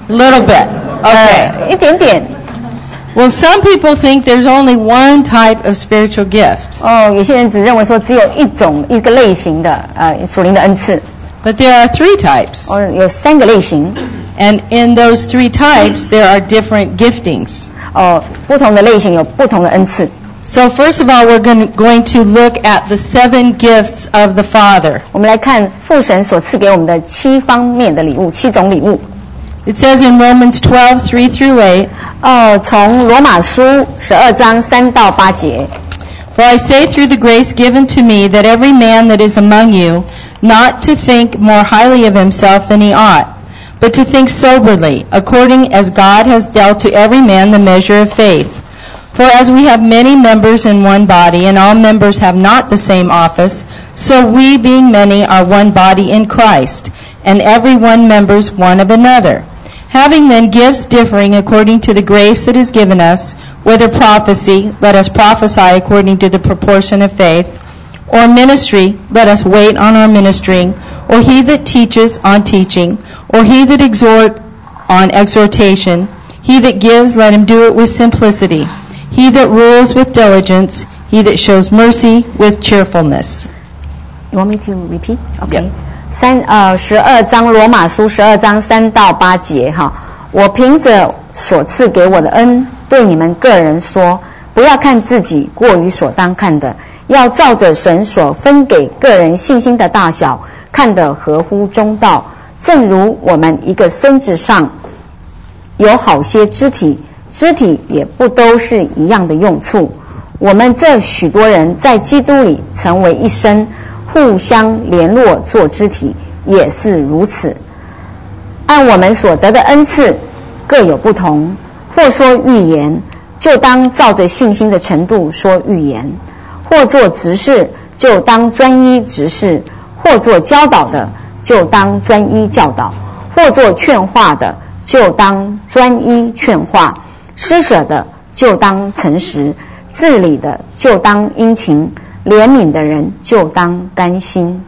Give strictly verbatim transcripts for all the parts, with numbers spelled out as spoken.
little bit. Okay. 一点点。 Well, some people think there's only one type of spiritual gift. 哦，有些人只认为说只有一种一个类型的呃属灵的恩赐。 But there are three types. 哦，有三个类型。 And in those three types, there are different giftings. 哦，不同的类型有不同的恩赐。 So first of all, we're going to, going to look at the seven gifts of the Father. 我们来看父神所赐给我们的七方面的礼物，七种礼物。 It says in Romans twelve, three through eight. 哦，从罗马书十二章三到八节。 For I say through the grace given to me that every man that is among you, not to think more highly of himself than he ought, but to think soberly, according as God has dealt to every man the measure of faith. For as we have many members in one body, and all members have not the same office, so we, being many, are one body in Christ, and every one members one of another. Having then gifts differing according to the grace that is given us, whether prophecy, let us prophesy according to the proportion of faith, or ministry, let us wait on our ministering, or he that teaches on teaching, or he that exhort on exhortation, he that gives, let him do it with simplicity, he that rules with diligence, he that shows mercy with cheerfulness. You want me to repeat? Okay. Yeah. 三呃十二章罗马书十二章三到八节哈，我凭着所赐给我的恩，对你们个人说，不要看自己过于所当看的，要照着神所分给个人信心的大小，看得合乎中道。正如我们一个身子上有好些肢体，肢体也不都是一样的用处。我们这许多人在基督里成为一身，互相联络做肢体，也是如此。按我们所得的恩赐各有不同，或说预言，就当照着信心的程度说预言；或做执事，就当专一执事；或做教导的，就当专一教导；或做劝化的，就当专一劝化；施舍的，就当诚实；治理的，就当殷勤；怜悯的人就当甘心。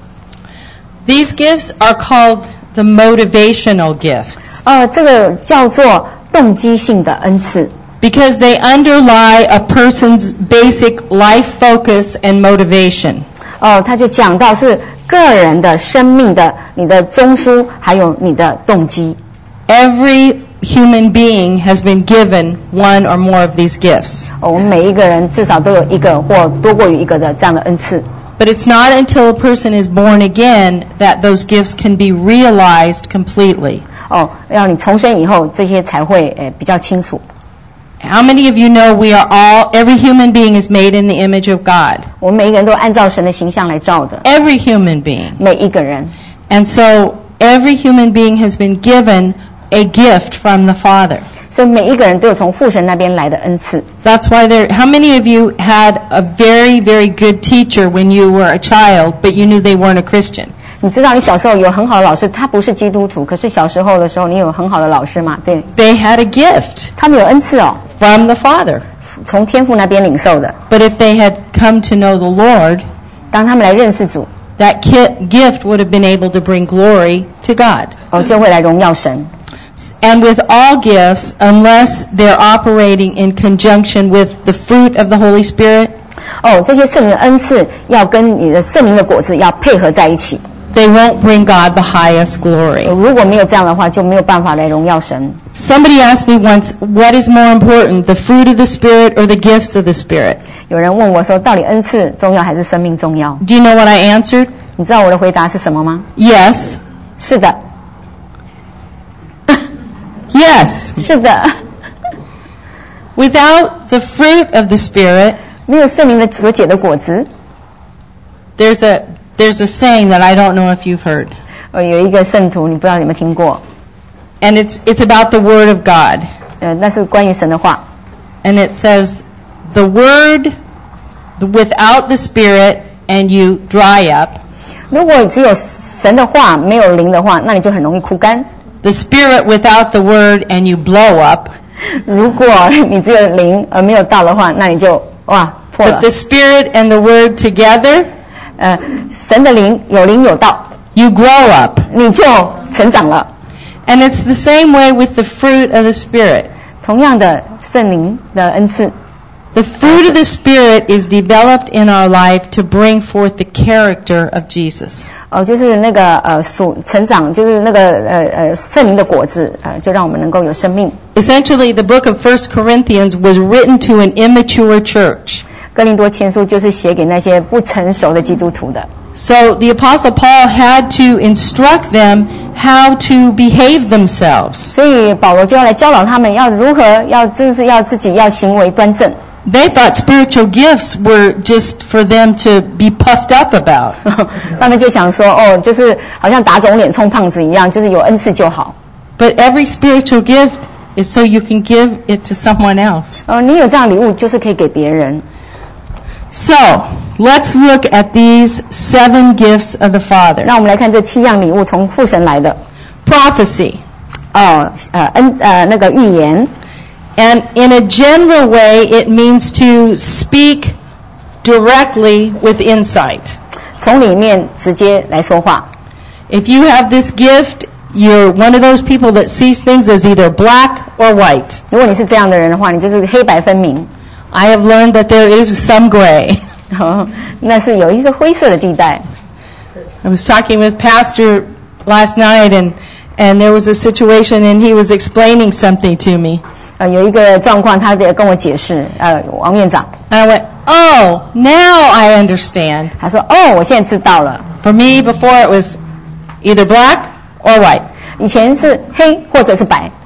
These gifts are called the motivational gifts. 呃，这个叫做动机性的恩赐。 Because they underlie a person's basic life focus and motivation. 哦，他就讲到是个人的生命的你的中枢，还有你的动机。 Every human being has been given one or more of these gifts. 哦，我们每一个人至少都有一个或多过于一个的这样的恩赐。 But it's not until a person is born again that those gifts can be realized completely. 哦，要你重生以后，这些才会呃比较清楚。 How many of you know we are all, every human being is made in the image of God? 我们每一个人都按照神的形象来造的， Every human being. 每一个人。 And so every human being has been given a gift from the Father. 所以每一个人都有从父神那边来的恩赐。 That's why there, how many of you had a very, very good teacher when you were a child, but you knew they weren't a Christian? 你知道你小时候有很好的老师，他不是基督徒，可是小时候的时候你有很好的老师嘛？对， They had a gift 他们有恩赐哦， from the Father. 从天父那边领受的。 But if they had come to know the Lord, 当他们来认识主， that ki- gift would have been able to bring glory to God. 哦，就会来荣耀神。 And with all gifts, unless they're operating in conjunction with the fruit of the Holy Spirit, 哦，这些圣灵的恩赐要跟你的圣灵的果子要配合在一起。 they won't bring God the highest glory. 如果没有这样的话，就没有办法来荣耀神。 Somebody asked me once, what is more important, the fruit of the Spirit or the gifts of the Spirit? 有人问我说，到底恩赐重要还是生命重要？ Do you know what I answered? 你知道我的回答是什么吗？ Yes. 是的， Yes. 是的。 Without the fruit of the Spirit, 没有圣灵的所结的果子。 there's a there's a saying that I don't know if you've heard. 呃，有一个圣徒，你不知道有没有听过？ And it's it's about the Word of God. 呃，那是关于神的话。 And it says, the Word, without the Spirit, and you dry up. 如果只有神的话，没有灵的话，那你就很容易枯干。 The Spirit without the Word, and you blow up. 如果你只有灵而没有道的话，那你就哇破 But 了。 the Spirit and the Word together, 呃，神的灵有灵有道， you grow up. 你就成长了。 And it's the same way with the fruit of the Spirit. 同样的，圣灵的恩赐。 The fruit of the Spirit is developed in our life to bring forth the character of Jesus. 哦，就是那个呃属成长，就是那个呃呃圣灵的果子，呃，就让我们能够有生命。 Essentially, the book of First Corinthians was written to an immature church. 哥林多前书就是写给那些不成熟的基督徒的。 So the Apostle Paul had to instruct them how to behave themselves. 所以保罗就要来教导他们要如何要真是要自己要行为端正。 They thought spiritual gifts were just for them to be puffed up about. 他们就想说，哦，就是好像打肿脸充胖子一样，就是有恩赐就好。 But every spiritual gift is so you can give it to someone else. 哦，你有这样礼物，就是可以给别人。 So, let's look at these seven gifts of the Father. 让我们来看这七样礼物从父神来的。 Prophecy. 哦，呃，恩，呃，那个预言。 And in a general way, it means to speak directly with insight. 从里面直接来说话。 If you have this gift, you're one of those people that sees things as either black or white. 如果你是这样的人的话，你就是黑白分明。 I have learned that there is some gray. 那是有一个灰色的地带。 I was talking with Pastor last night, and and there was a situation, and he was explaining something to me. 呃，有一个状况，他得跟我解释。呃，王院长。 And I went, oh, now I understand. 他说，哦，我现在知道了。 For me, before it was either black or white. 以前是黑或者是白。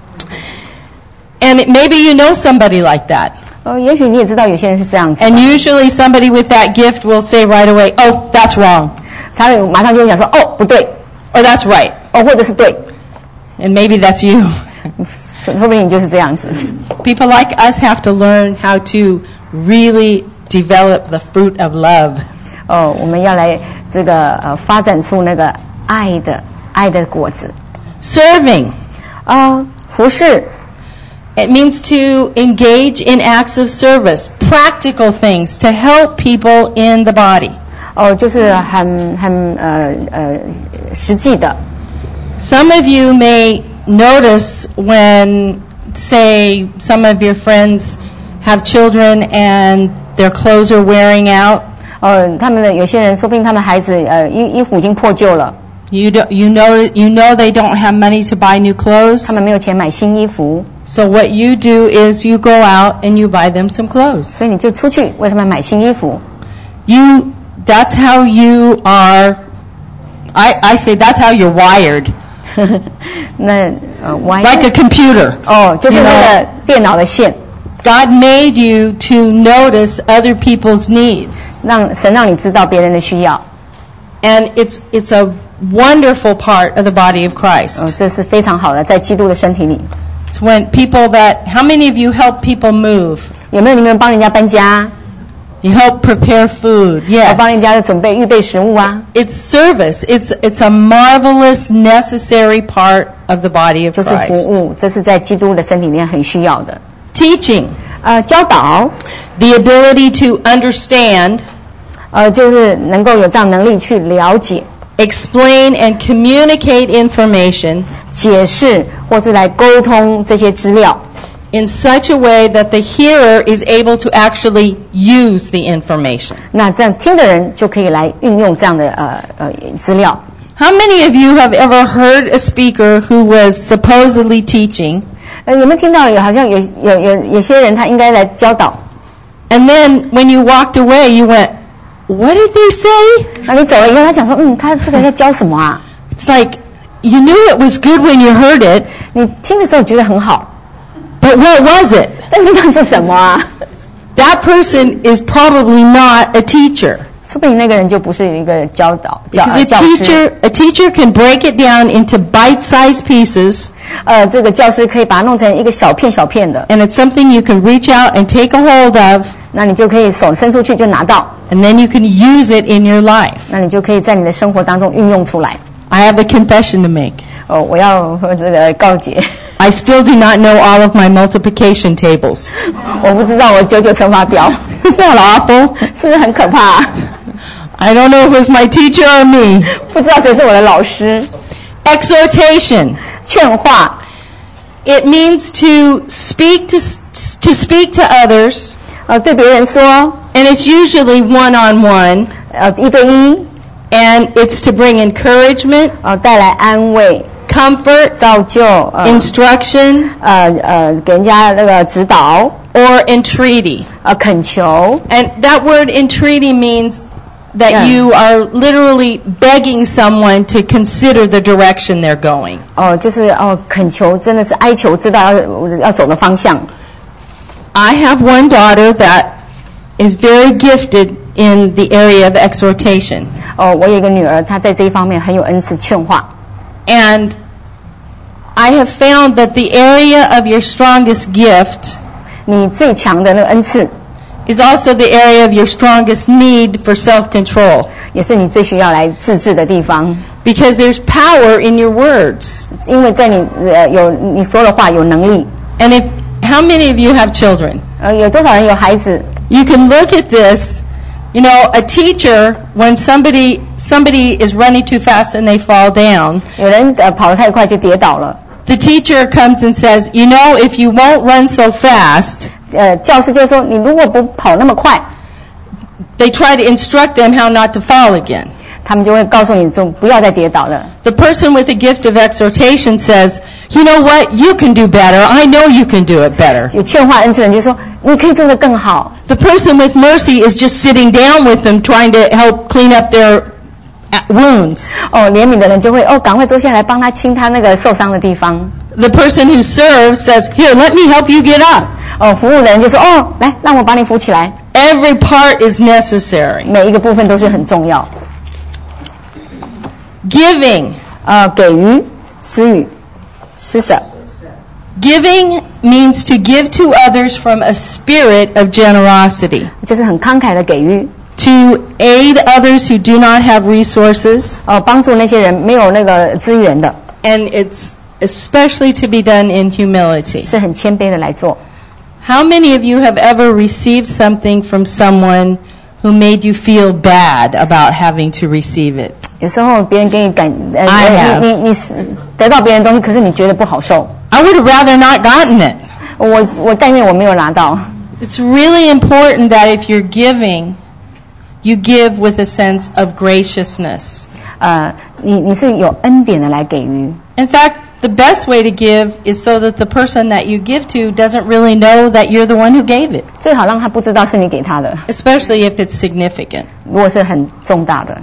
And it, maybe you know somebody like that. 哦，也许你也知道有些人是这样子。 And usually somebody with that gift will say right away, oh, that's wrong. 他马上就会讲说，哦，不对。 Or that's right. 哦，或者是对。 And maybe that's you. 说不定你就是这样子。 People like us have to learn how to really develop the fruit of love. 哦，我们要来这个呃发展出那个爱的爱的果子。 Serving. 啊，服侍。 It means to engage in acts of service, practical things to help people in the body. 哦，就是很很呃呃实际的。 Some of you may notice when, say, some of your friends have children and their clothes are wearing out. 哦，他们的有些人说不定他们孩子呃衣衣服已经破旧了。 You do, you know you know they don't have money to buy new clothes. 他们没有钱买新衣服。 So what you do is you go out and you buy them some clothes. 所以你就出去为他们买新衣服。 You that's how you are. I I say that's how you're wired. 那呃 Like a computer. 哦，就是那个电脑的线。 God made you to notice other people's needs. 让神让你知道别人的需要。 And it's it's a wonderful part of the body of Christ. 哦，这是非常好的，在基督的身体里。 It's when people that how many of you help people move? 有没有你们帮人家搬家？ You help prepare food. Yes. 帮人家准备预备食物啊。 It's service. It's it's a marvelous, necessary part of the body of Christ. 就是服务，这是在基督的身体里面很需要的。 Teaching. 呃，教导。 The ability to understand. 呃，就是能够有这样能力去了解。 Explain and communicate information. 解释或是来沟通这些资料。 In such a way that the hearer is able to actually use the information. 那这样听的人就可以来运用这样的呃呃资料。 How many of you have ever heard a speaker who was supposedly teaching? 呃，有没有听到有好像有有有有些人他应该来教导。 And then when you walked away, you went, "What did they say?" 那你走了以后，他想说，嗯，他这个在教什么啊 It's like you knew it was good when you heard it. 你听的时候觉得很好。 But what was it? 但是那是什么啊 That person is probably not a teacher. 说不定那个人就不是一个教导教 Because a 教师 teacher, a teacher can break it down into bite-sized pieces. 呃，这个教师可以把它弄成一个小片小片的。 And it's something you can reach out and take a hold of. 那你就可以手伸出去就拿到。 And then you can use it in your life. 那你就可以在你的生活当中运用出来。 I have a confession to make. 哦，我要这个告诫。 I still do not know all of my multiplication tables. 我不知道我九九乘法表。 Isn't that awful? 是不是很可怕啊 I don't know if it was my teacher or me. 不知道谁是我的老师。 Exhortation. 劝话。 It means to speak to to speak to others, 呃，对别人说， and it's usually one-on-one, 呃，一对一， and it's to bring encouragement, 呃，带来安慰、 comfort, 造就，呃， instruction, 呃呃，给人家那个指导， or entreaty. 呃，恳求。 And that word entreaty means that Yeah. you are literally begging someone to consider the direction they're going. 哦，就是哦，恳求真的是哀求，知道要要走的方向。 I have one daughter that is very gifted in the area of exhortation. 哦，我有一个女儿，她在这一方面很有恩赐，劝化。 And I have found that the area of your strongest gift 你最强的那个恩赐， is also the area of your strongest need for self-control. 也是你最需要来自制的地方， Because there's power in your words. 因为在你呃有你说的话有能力。 And if how many of you have children? 呃，有多少人有孩子？ You can look at this. You know, a teacher, when somebody somebody is running too fast and they fall down, 有人呃跑得太快就跌倒了。 the teacher comes and says, you know, if you won't run so fast, 呃，教师就说你如果不跑那么快， they try to instruct them how not to fall again. 他们就会告诉你就不要再跌倒了。 The person with the gift of exhortation says, you know what, you can do better. I know you can do it better. 有劝化恩赐的人就说你可以做得更好。 The person with mercy is just sitting down with them trying to help clean up their wounds. 哦，怜悯的人就会哦，赶快坐下来帮他清他那个受伤的地方。 The person who serves says, here, let me help you get up. 哦，服务的人就说哦，来让我把你扶起来。 Every part is necessary. 每一个部分都是很重要。 Giving. 呃，给予、施予、施舍。 Giving means to give to others from a spirit of generosity. 就是很慷慨的给予， To aid others who do not have resources. 哦，帮助那些人没有那个资源的， And it's especially to be done in humility. 是很谦卑的来做。 How many of you have ever received something from someone who made you feel bad about having to receive it? 有时候别人给你感，呃， I have. 你你你是得到别人的东西，可是你觉得不好受。 I would have rather not gotten it. 我我但愿我没有拿到。 It's really important that if you're giving, you give with a sense of graciousness. 呃，你你是有恩典的来给予。 In fact, the best way to give is so that the person that you give to doesn't really know that you're the one who gave it, 最好让他不知道是你给他的， especially if it's significant. 如果是很重大的。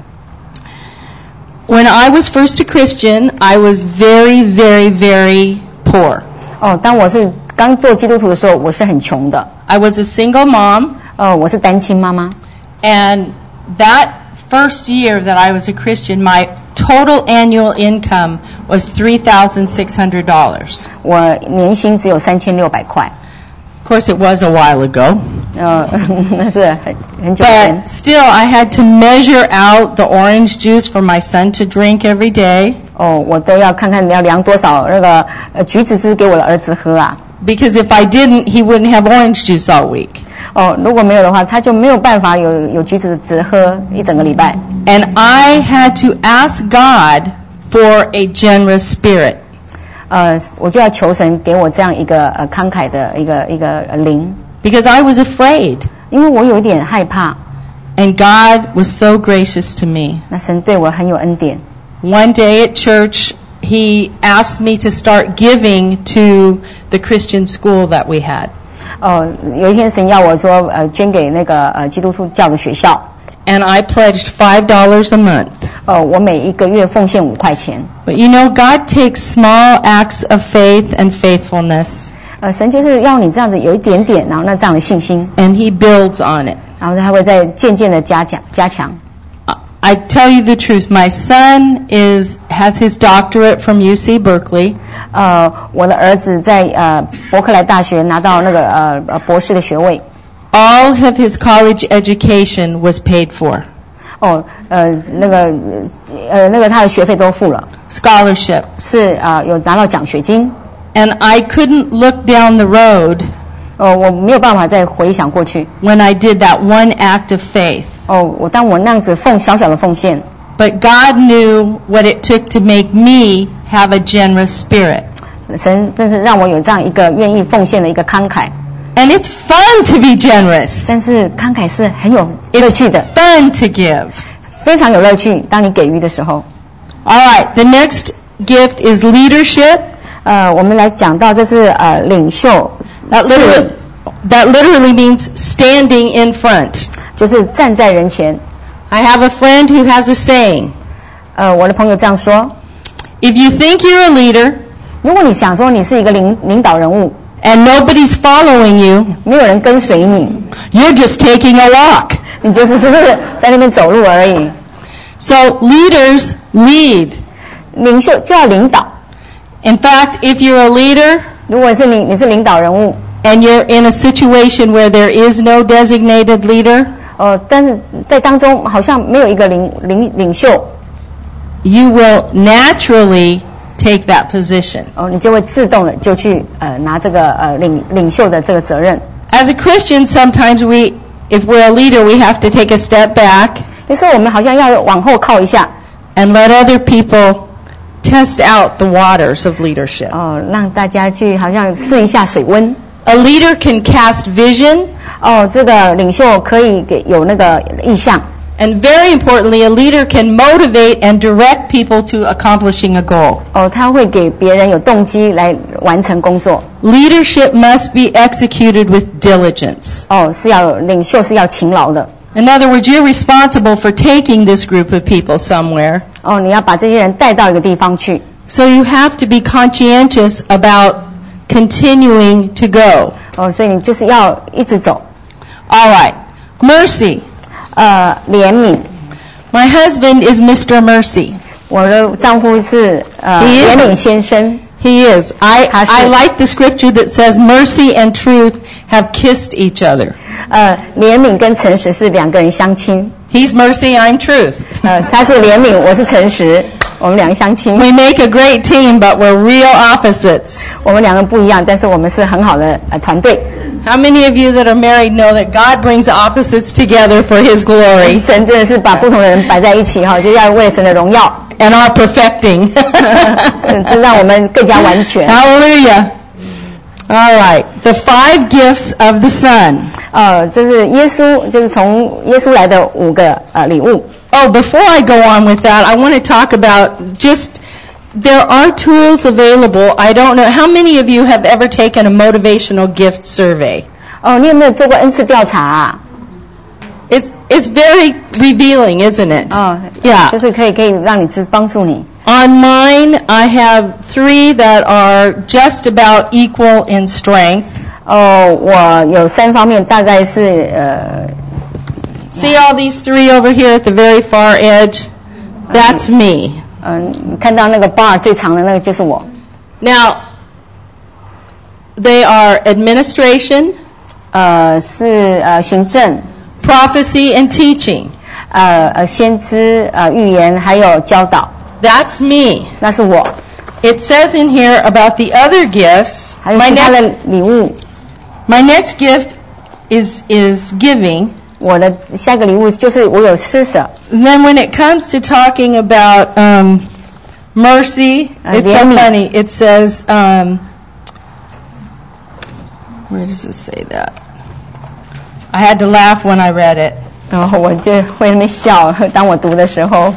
When I was first a Christian, I was very, very, very poor. 哦，当我是刚做基督徒的时候，我是很穷的。 I was a single mom, 哦，我是单亲妈妈。 and that first year that I was a Christian, my total annual income was three thousand six hundred dollars. 我年薪只有三千六百块。 Of course, it was a while ago. 呃，那是很很久前 But。still, I had to measure out the orange juice for my son to drink every day. 哦，我都要看看要量多少那个呃橘子汁给我的儿子喝啊。 Because if I didn't, he wouldn't have orange juice all week. 哦，如果没有的话，他就没有办法有有橘子汁喝一整个礼拜。 And I had to ask God for a generous spirit. 呃，我就要求神给我这样一个呃慷慨的一个一个呃灵， Because I was afraid. 因为我有一点害怕。 And God was so gracious to me. 那神对我很有恩典。 One day at church, he asked me to start giving to the Christian school that we had. 哦，有一天神要我说呃捐给那个呃基督教的学校。 And I pledged five dollars a month. 哦，我每一个月奉献五块钱。 But you know, God takes small acts of faith and faithfulness, 呃，神就是要你这样子有一点点，然后那这样的信心， and he builds on it. 然后他会再渐渐的加强加强。 I tell you the truth, my son is has his doctorate from U C Berkeley. 呃，我的儿子在呃伯克莱大学拿到那个呃呃博士的学位。 All of his college education was paid for. 哦，呃，那个呃那个他的学费都付了， Scholarship. 是啊、呃、有拿到奖学金。 And I couldn't look down the road 哦，我没有办法再回想过去。 when I did that one act of faith. 哦，我当我那样子奉小小的奉献， But God knew what it took to make me have a generous spirit. 神真是让我有这样一个愿意奉献的一个慷慨。 And it's fun to be generous. 但是慷慨是很有乐 It's 趣的， fun to give. 非常有乐趣。当你给予的时候， All right, the next gift is leadership. 呃，我们来讲到这是呃领袖， That literally, that literally means standing in front. 就是站在人前。 I have a friend who has a saying. 呃，我的朋友这样说： If you think you're a leader 如果你想说你是一个领领导人物， and nobody's following you, 没有人跟随你， you're just taking a walk. 你就是只是在那边走路而已。 So leaders lead. 领袖就要领导。 In fact, if you're a leader 如果是你你是领导人物， and you're in a situation where there is no designated leader, 呃，但是在当中好像没有一个领领领袖， you will naturally take that position. 哦，你就会自动的就去呃拿这个呃领领袖的这个责任。 As a Christian, sometimes we, if we're a leader, we have to take a step back 有时候我们好像要往后靠一下， and let other people test out the waters of leadership. 哦，让大家去好像试一下水温。 A leader can cast vision, 哦，这个领袖可以给有那个意向。 and very importantly, a leader can motivate and direct people to accomplishing a goal. 哦，他会给别人有动机来完成工作。 Leadership must be executed with diligence. 哦，是要领袖是要勤劳的。 In other words, you're responsible for taking this group of people somewhere. 哦，你要把这些人带到一个地方去。 So you have to be conscientious about continuing to go. 哦，所以你就是要一直走。 All right. Mercy. 呃，怜悯。 My husband is Mister Mercy. 我的丈夫是呃 He is. 怜悯先生。 He is. I, 他是。 I like the scripture that says mercy and truth have kissed each other. 呃，怜悯跟诚实是两个人相亲。 He's mercy, I'm truth. 呃，他是怜悯，我是诚实，我们两个相亲。 We make a great team, but we're real opposites. 我们两个不一样，但是我们是很好的呃团队。 How many of you that are married know that God brings opposites together for His glory 神真的是把不同的人摆在一起哈，就要为神的荣耀， and our perfecting? 就让我们更加完全。 Hallelujah. All right. The five gifts of the Son. 呃，这是耶稣，就是从耶稣来的五个呃礼物。 Oh, before I go on with that, I want to talk about just, there are tools available. I don't know, how many of you have ever taken a motivational gift survey? 哦，你有没有做过恩赐调查啊？ It's, it's very revealing, isn't it? 哦 Yeah. 就是可以可以让你知帮助你。 On mine, I have three that are just about equal in strength. 哦，我有三方面，大概是呃 See all these three over here at the very far edge? That's me. 嗯，你看到那个 bar 最长的那个就是我。 Now, they are administration, 呃，是呃行政， prophecy, and teaching. 呃呃先知，呃预言，还有教导， That's me. 那是我。 It says in here about the other gifts. 还有 My 其他的 next, 礼物。 my next gift is, is giving. 我的下一个礼物就是我有施舍。 And then when it comes to talking about um, mercy, Uh, it's so 怜悯。 funny. It says, um, where does it say that? I had to laugh when I read it. 然后我就会在那边笑，当我读的时候。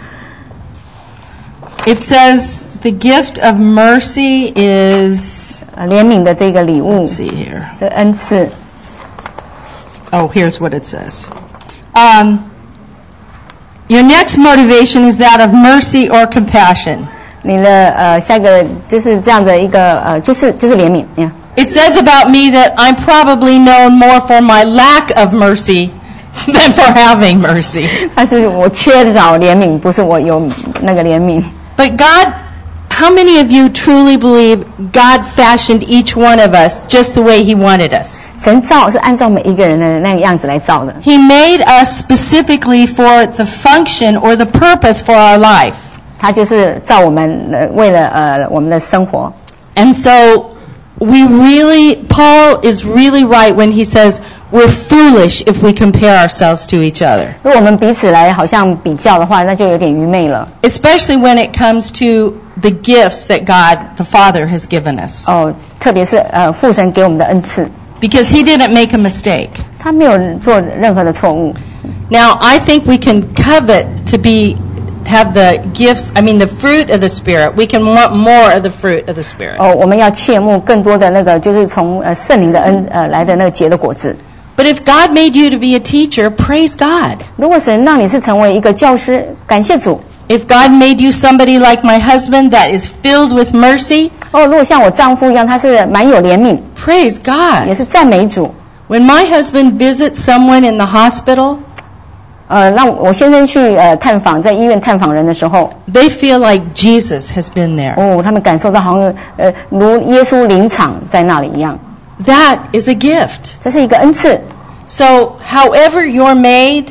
It says the gift of mercy is, 呃怜悯的这个礼物 let's，see here. 这恩赐。 Oh, here's what it says. Um, your next motivation is that of mercy or compassion. 你的呃下一个就是这样的一个呃，就是就是怜悯呀。 It says about me that I'm probably known more for my lack of mercy than for having mercy. 但是我缺少怜悯，不是我有那个怜悯。 But God, how many of you truly believe God fashioned each one of us just the way He wanted us? 神造是按照每一个人的那个样子来造的。 He made us specifically for the function or the purpose for our life. 他就是造我们呃为了呃我们的生活。 And so we really, Paul is really right when he says we're foolish if we compare ourselves to each other. 如果我们彼此来好像比较的话，那就有点愚昧了。 Especially when it comes to the gifts that God the Father has given us. 哦，特别是呃父神给我们的恩赐， Because he didn't make a mistake. 他没有做任何的错误。 Now, I think we can covet to be have the gifts, I mean the fruit of the Spirit. We can want more of the fruit of the Spirit. 哦，我们要切慕更多的那个，就是从呃圣灵的恩呃来的那个结的果子。 But if God made you to be a teacher, praise God. 如果神让你是成为一个教师，感谢主。 If God made you somebody like my husband that is filled with mercy, 哦，如果像我丈夫一样，他是蛮有怜悯， praise 也 God. 是赞美主。 When my husband visits someone in the hospital, 呃，让我先生去呃探访，在医院探访人的时候， they feel like Jesus has been there. 哦，他们感受到好像呃如耶稣临场在那里一样， That is a gift. 这是一个恩赐。 So, however you're made,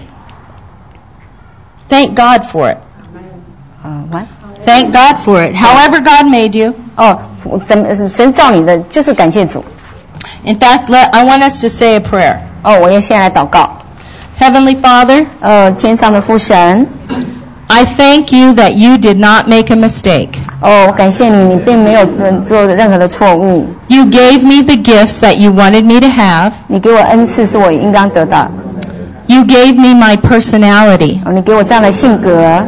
thank God for it. 呃，完 Thank God for it. However God made you. 哦，怎么神造你的就是感谢主。 In fact, let, I want us to say a prayer. 哦，我要现在来祷告。 Heavenly Father, 呃，天上的父神， I thank you that you did not make a mistake. 哦，我感谢你，你并没有嗯做任何的错误。 You gave me the gifts that you wanted me to have. 你给我恩赐是我应当得到。 You gave me my personality. 哦，你给我这样的性格，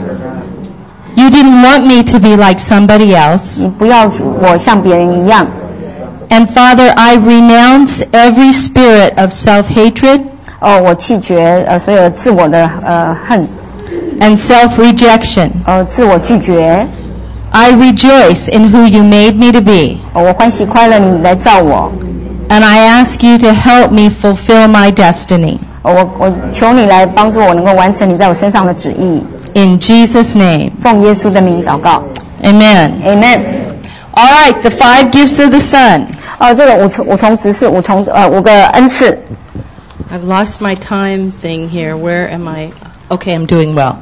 You didn't want me to be like somebody else. 你不要我像别人一样。 And Father, I renounce every spirit of self-hatred 哦，我弃绝呃所有自我的呃恨， and self-rejection. 呃自我拒绝。 I rejoice in who you made me to be. 哦，我欢喜快乐你来造我。 And I ask you to help me fulfill my destiny. 哦，我我求你来帮助我能够完成你在我身上的旨意。 In Jesus' name. 奉耶稣的名祷告 Amen. ，Amen。 All right, the five gifts of the Son. 哦，这个五重五重执事，五重呃五个恩赐。 I've lost my time thing here. Where am I? Okay, I'm doing well.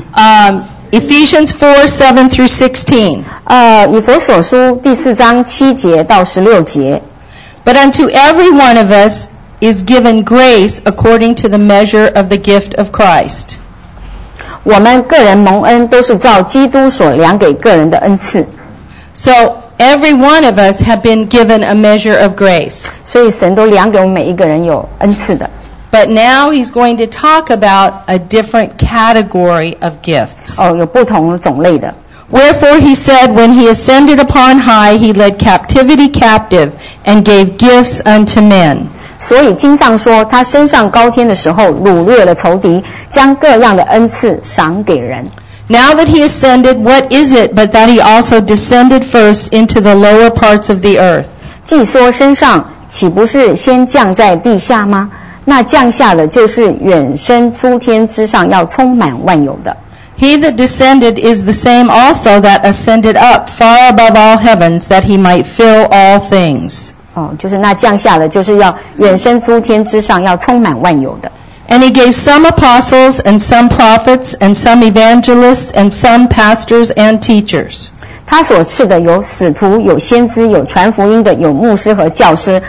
Um, Ephesians four, seven through sixteen. 呃，以弗所书第四章七节到十六节。 But unto every one of us is given grace according to the measure of the gift of Christ. 我们个人蒙恩都是照基督所量给个人的恩赐， So every one of us have been given a measure of grace. 所以神都量给我们每一个人有恩赐的。 But now he's going to talk about a different category of gifts. 哦，有不同种类的。 Wherefore he said, when he ascended upon high, he led captivity captive and gave gifts unto men. 所以经上说，他升上高天的时候，掳掠了仇敌，将各样的恩赐赏给人。 Now that he ascended, what is it but that he also descended first into the lower parts of the earth? 既说升上，岂不是先降在地下吗？那降下的就是远升诸天之上，要充满万有的。 He that descended is the same also that ascended up far above all heavens, that he might fill all things. 哦，就是那降下的，就是要远升诸天之上，要充满万有的。 And he gave some apostles and some prophets and some evangelists and some pastors and teachers. 他所赐的有使徒，有先知，有传福音的，有牧师和教师。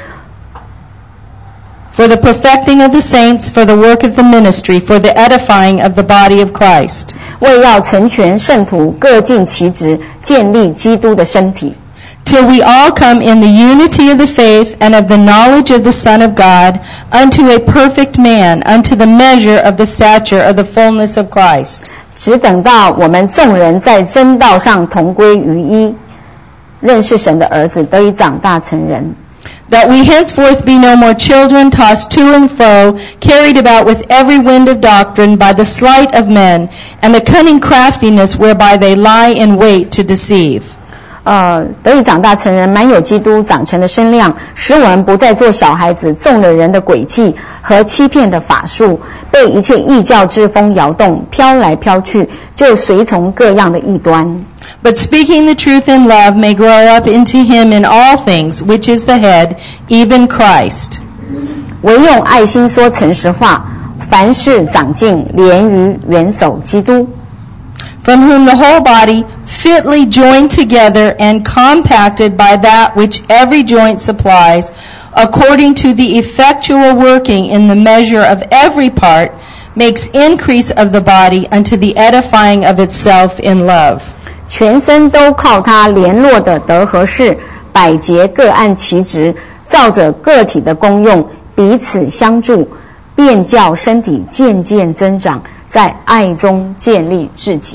For the perfecting of the saints, for the work of the ministry, for the edifying of the body of Christ. 为要成全圣徒，各尽其职，建立基督的身体。 Till we all come in the unity of the faith and of the knowledge of the Son of God, unto a perfect man, unto the measure of the stature of the fullness of Christ. 只等到我们众人在真道上同归于一，认识神的儿子，得以长大成人。 That we henceforth be no more children, tossed to and fro, carried about with every wind of doctrine by the sleight of men, and the cunning craftiness whereby they lie in wait to deceive. 呃，得以长大成人，满有基督长成的身量，使我们不再做小孩子，中了人的诡计和欺骗的法术，被一切异教之风摇动，飘来飘去，就随从各样的异端。 But speaking the truth in love may grow up into him in all things, which is the head, even Christ. 唯用爱心说诚实话，凡事长进，连于元首基督。 from whom the whole body, fitly joined together and compacted by that which every joint supplies, according to the effectual working in the measure of every part, makes increase of the body unto the edifying of itself in love. 全身都靠它联络的得合适，百节各按其职，照着个体的功用彼此相助，便叫身体渐渐增长，在爱中建立自己。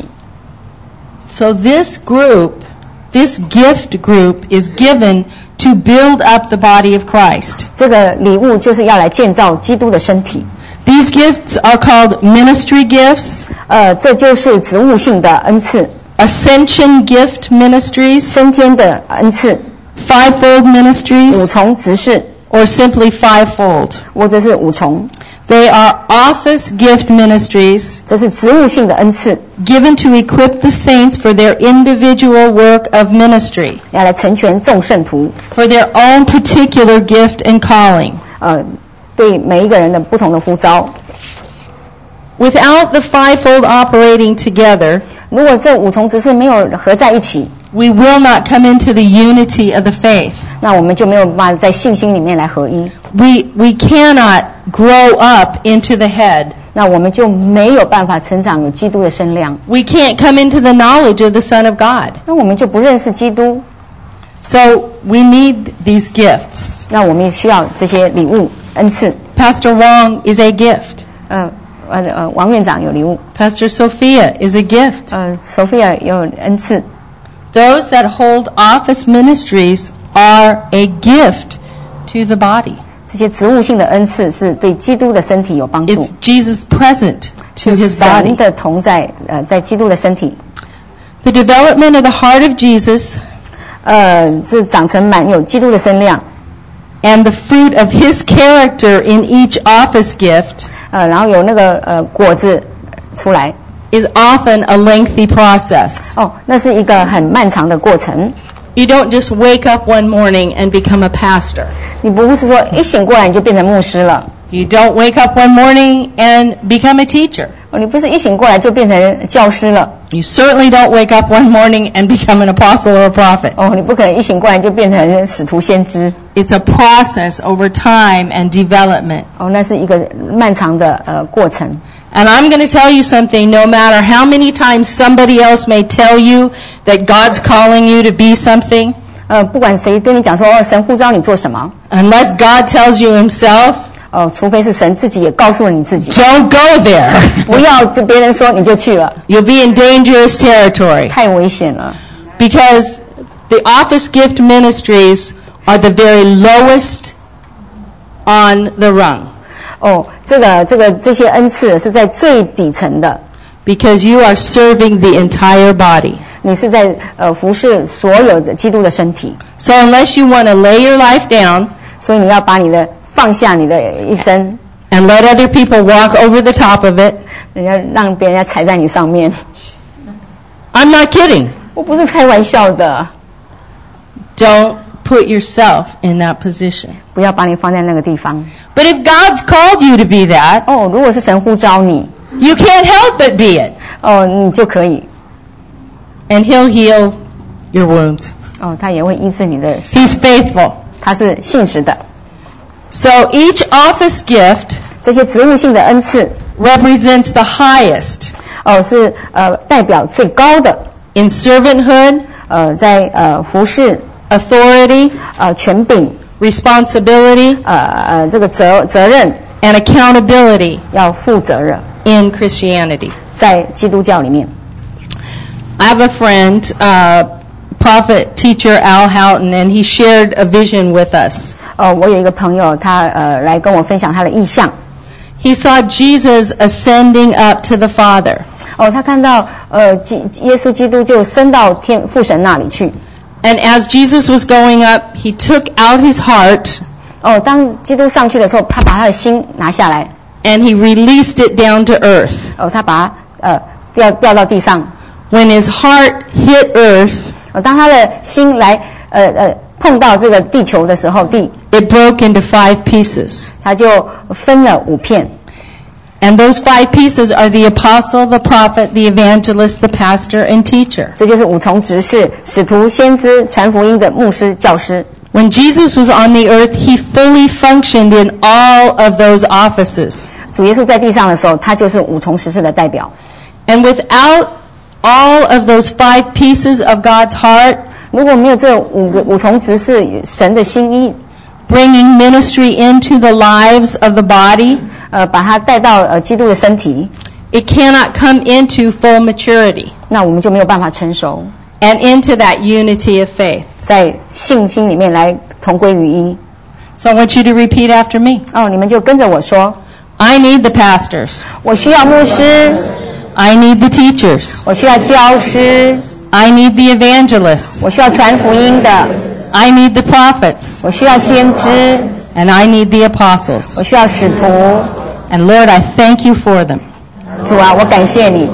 So this group, this gift group is given to build up the body of Christ. 这个礼物就是要来建造基督的身体。 These gifts are called ministry gifts. 呃，这就是职务性的恩赐。 Ascension gift ministries. 升天的恩赐。 Fivefold ministries. 五重执事。 Or simply fivefold. 或者是五重。 They are office gift ministries. 这是职务性的恩赐。 Given to equip the saints for their individual work of ministry. 要来成全众圣徒。 For their own particular gift and calling. 呃，对每一个人的不同的呼召。 Without the fivefold operating together, 如果这五重执事没有合在一起， we will not come into the unity of the faith. 那我们就没有办法在信心里面来合一。 We we cannot grow up into the head. 那我们就没有办法成长有基督的身量。 We can't come into the knowledge of the Son of God. 那我们就不认识基督。 So we need these gifts. 那我们也需要这些礼物恩赐。 Pastor Wong is a gift. 呃呃呃，王院长有礼物。 Pastor Sophia is a gift. 呃 ，Sophia 有恩赐。 Those that hold office ministries are a gift to the body. 这些职务性的恩赐是对基督的身体有帮助。 It's Jesus present to his 神 body. 的同在，呃，在基督的身体。 The development of the heart of Jesus, 呃，这长成满有基督的身量。 and the fruit of his character in each office gift, 呃，然后有那个呃果子出来。 is often a lengthy process. 哦，那是一个很漫长的过程。 You don't just wake up one morning and become a pastor. 你不是说一醒过来你就变成牧师了。 You don't wake up one morning and become a teacher. 哦，你不是一醒过来就变成教师了。 You certainly don't wake up one morning and become an apostle or a prophet. 哦，你不可能一醒过来就变成使徒先知。 It's a process over time and development. 哦，那是一个漫长的呃过程。 And I'm going to tell you something, no matter how many times somebody else may tell you that God's calling you to be something, 呃，不管谁跟你讲说，哦，神呼召你做什么， unless God tells you himself, 哦，除非是神自己也告诉了你自己， don't go there. 不要这别人说你就去了， You'll be in dangerous territory. 太危险了。 Because the office gift ministries are the very lowest on the rung. 哦，这个这个这些恩赐是在最底层的， Because you are serving the entire body. 你是在呃服侍所有的基督的身体， So unless you want to lay your life down 所以你要把你的放下你的一生， and let other people walk over the top of it, 人家让别人家踩在你上面， I'm not kidding. 我不是开玩笑的， Don't put yourself in that position. 不要把你放在那个地方。 But if God's called you to be that, 哦，如果是神呼召你， you can't help but be it. 哦，你就可以， And he'll heal your wounds. 哦，他也会医治你的， He's faithful. 他是信实的。 So each office gift 这些职务性的恩赐， represents the highest 哦，是呃代表最高的， in servanthood, 呃，在呃服侍、 authority, 呃权柄、 responsibility, 呃呃这个责责任 and accountability 要负责任， in Christianity. 在基督教里面。 I have a friend, uh, prophet teacher Al Houghton, and he shared a vision with us. 哦，我有一个朋友，他呃来跟我分享他的意象。 He saw Jesus ascending up to the Father. 哦，他看到呃基耶稣基督就升到天父神那里去。 And as Jesus was going up, he took out his heart 哦，当基督上去的时候，他把他的心拿下来， and he released it down to earth. 哦，他把它呃掉掉到地上。 When his heart hit earth, 哦，当他的心来呃呃碰到这个地球的时候，地 it broke into five pieces. 他就分了五片。 And those five pieces are the apostle, the prophet, the evangelist, the pastor, and teacher. 这就是五重职事：使徒、先知、传福音的牧师、教师。 When Jesus was on the earth, he fully functioned in all of those offices. 主耶稣在地上的时候，他就是五重职事的代表。 And without all of those five pieces of God's heart, 如果没有这五个五重职事神的心意 bringing ministry into the lives of the body, 呃把它带到呃基督的身体 it cannot come into full maturity 那我们就没有办法成熟 and into that unity of faith. 在信心里面来同归于一 So I want you to repeat after me. 哦你们就跟着我说 I need the pastors. 我需要牧师 I need the teachers. 我需要教师 I need the evangelists. 我需要传福音的 I need the prophets. 我需要先知 And I need the apostles. 我需要使徒 And Lord, I thank you for them. 主啊我感谢你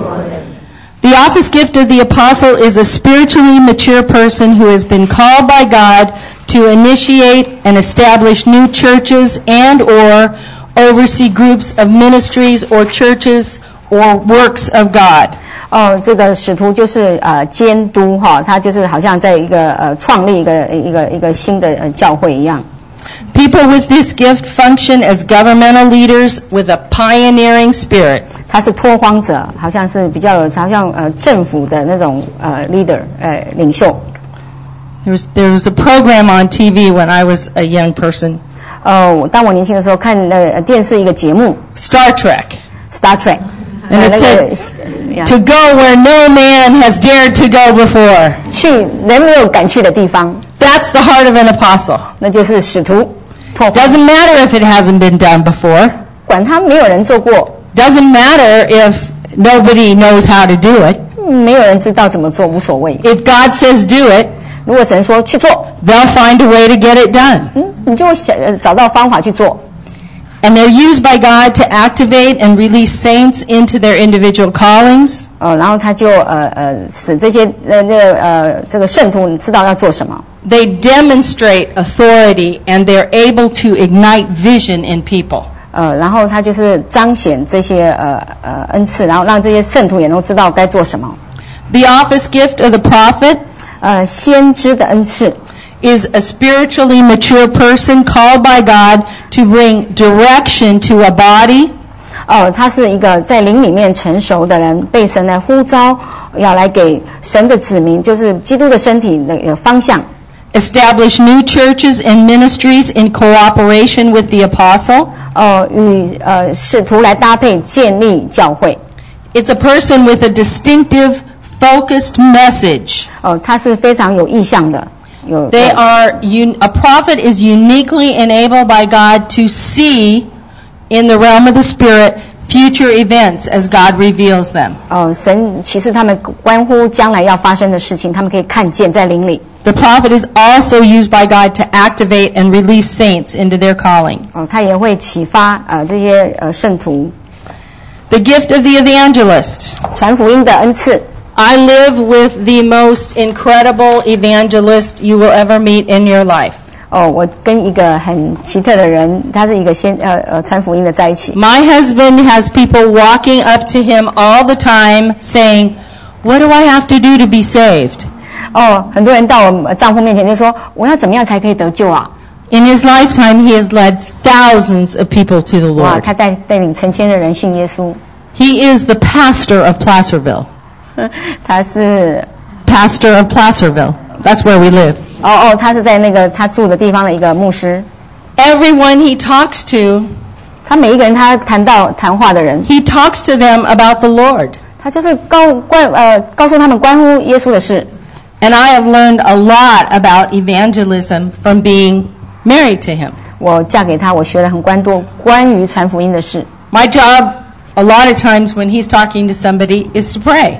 The office gift of the apostle is a spiritually mature person who has been called by God to initiate and establish new churches and or oversee groups of ministries or churches or works of God. 哦这个使徒就是呃监督哈他就是好像在一个呃创立一个一个一个新的呃教会一样 People with this gift function as governmental leaders with a pioneering spirit. 他是拓荒者好像是比较有好像呃政府的那种呃 leader 呃领袖 There was, there was a program on T V when I was a young person. 呃当我年轻的时候看呃电视一个节目 Star Trek. Star Trek And it said, to go where no man has dared to go before. 去人没有敢去的地方 That's the heart of an apostle. 那就是使徒拓荒 Doesn't matter if it hasn't been done before. 管他没有人做过 Doesn't matter if nobody knows how to do it. 没有人知道怎么做无所谓 If God says do it, 如果神说去做 they'll find a way to get it done. 嗯你就想找到方法去做 And they're used by God to activate and release saints into their individual callings. 呃然后他就呃呃使这些呃那个呃这个圣徒知道要做什么 They demonstrate authority and they're able to ignite vision in people. 呃然后他就是彰显这些呃呃恩赐然后让这些圣徒也能知道该做什么 The office gift of the prophet 呃先知的恩赐 is a spiritually mature person called by God to bring direction to a body. 哦他是一个在灵里面成熟的人被神来呼召要来给神的子民就是基督的身体的方向 Establish new churches and ministries in cooperation with the apostle. 呃与呃使徒来搭配建立教会 It's a person with a distinctive, focused message. 哦他是非常有意向的有 They are un- a prophet is uniquely enabled by God to see in the realm of the spirit future events as God reveals them. 哦神其实他们关乎将来要发生的事情他们可以看见在灵里 The prophet is also used by God to activate and release saints into their calling. 哦他也会启发呃这些呃圣徒 The gift of the evangelist. 传福音的恩赐 I live with the most incredible evangelist you will ever meet in your life. 哦我跟一个很奇特的人他是一个先呃呃传福音的在一起 My husband has people walking up to him all the time saying, "What do I have to do to be saved?" 哦很多人到我丈夫面前就说我要怎么样才可以得救啊 In his lifetime, he has led thousands of people to the 哇 Lord. 他带带领成千的人信耶稣 He is the pastor of Placerville. 他是 Pastor of Placerville. That's where we live. 哦哦他是在那个他住的地方的一个牧师 Everyone he talks to, 他每一个人他谈到谈话的人 he talks to them about the Lord. 他就是告关呃告诉他们关乎耶稣的事 And I have learned a lot about evangelism from being married to him. 我嫁给他我学了很关多关于传福音的事 My job, a lot of times when he's talking to somebody, is to pray.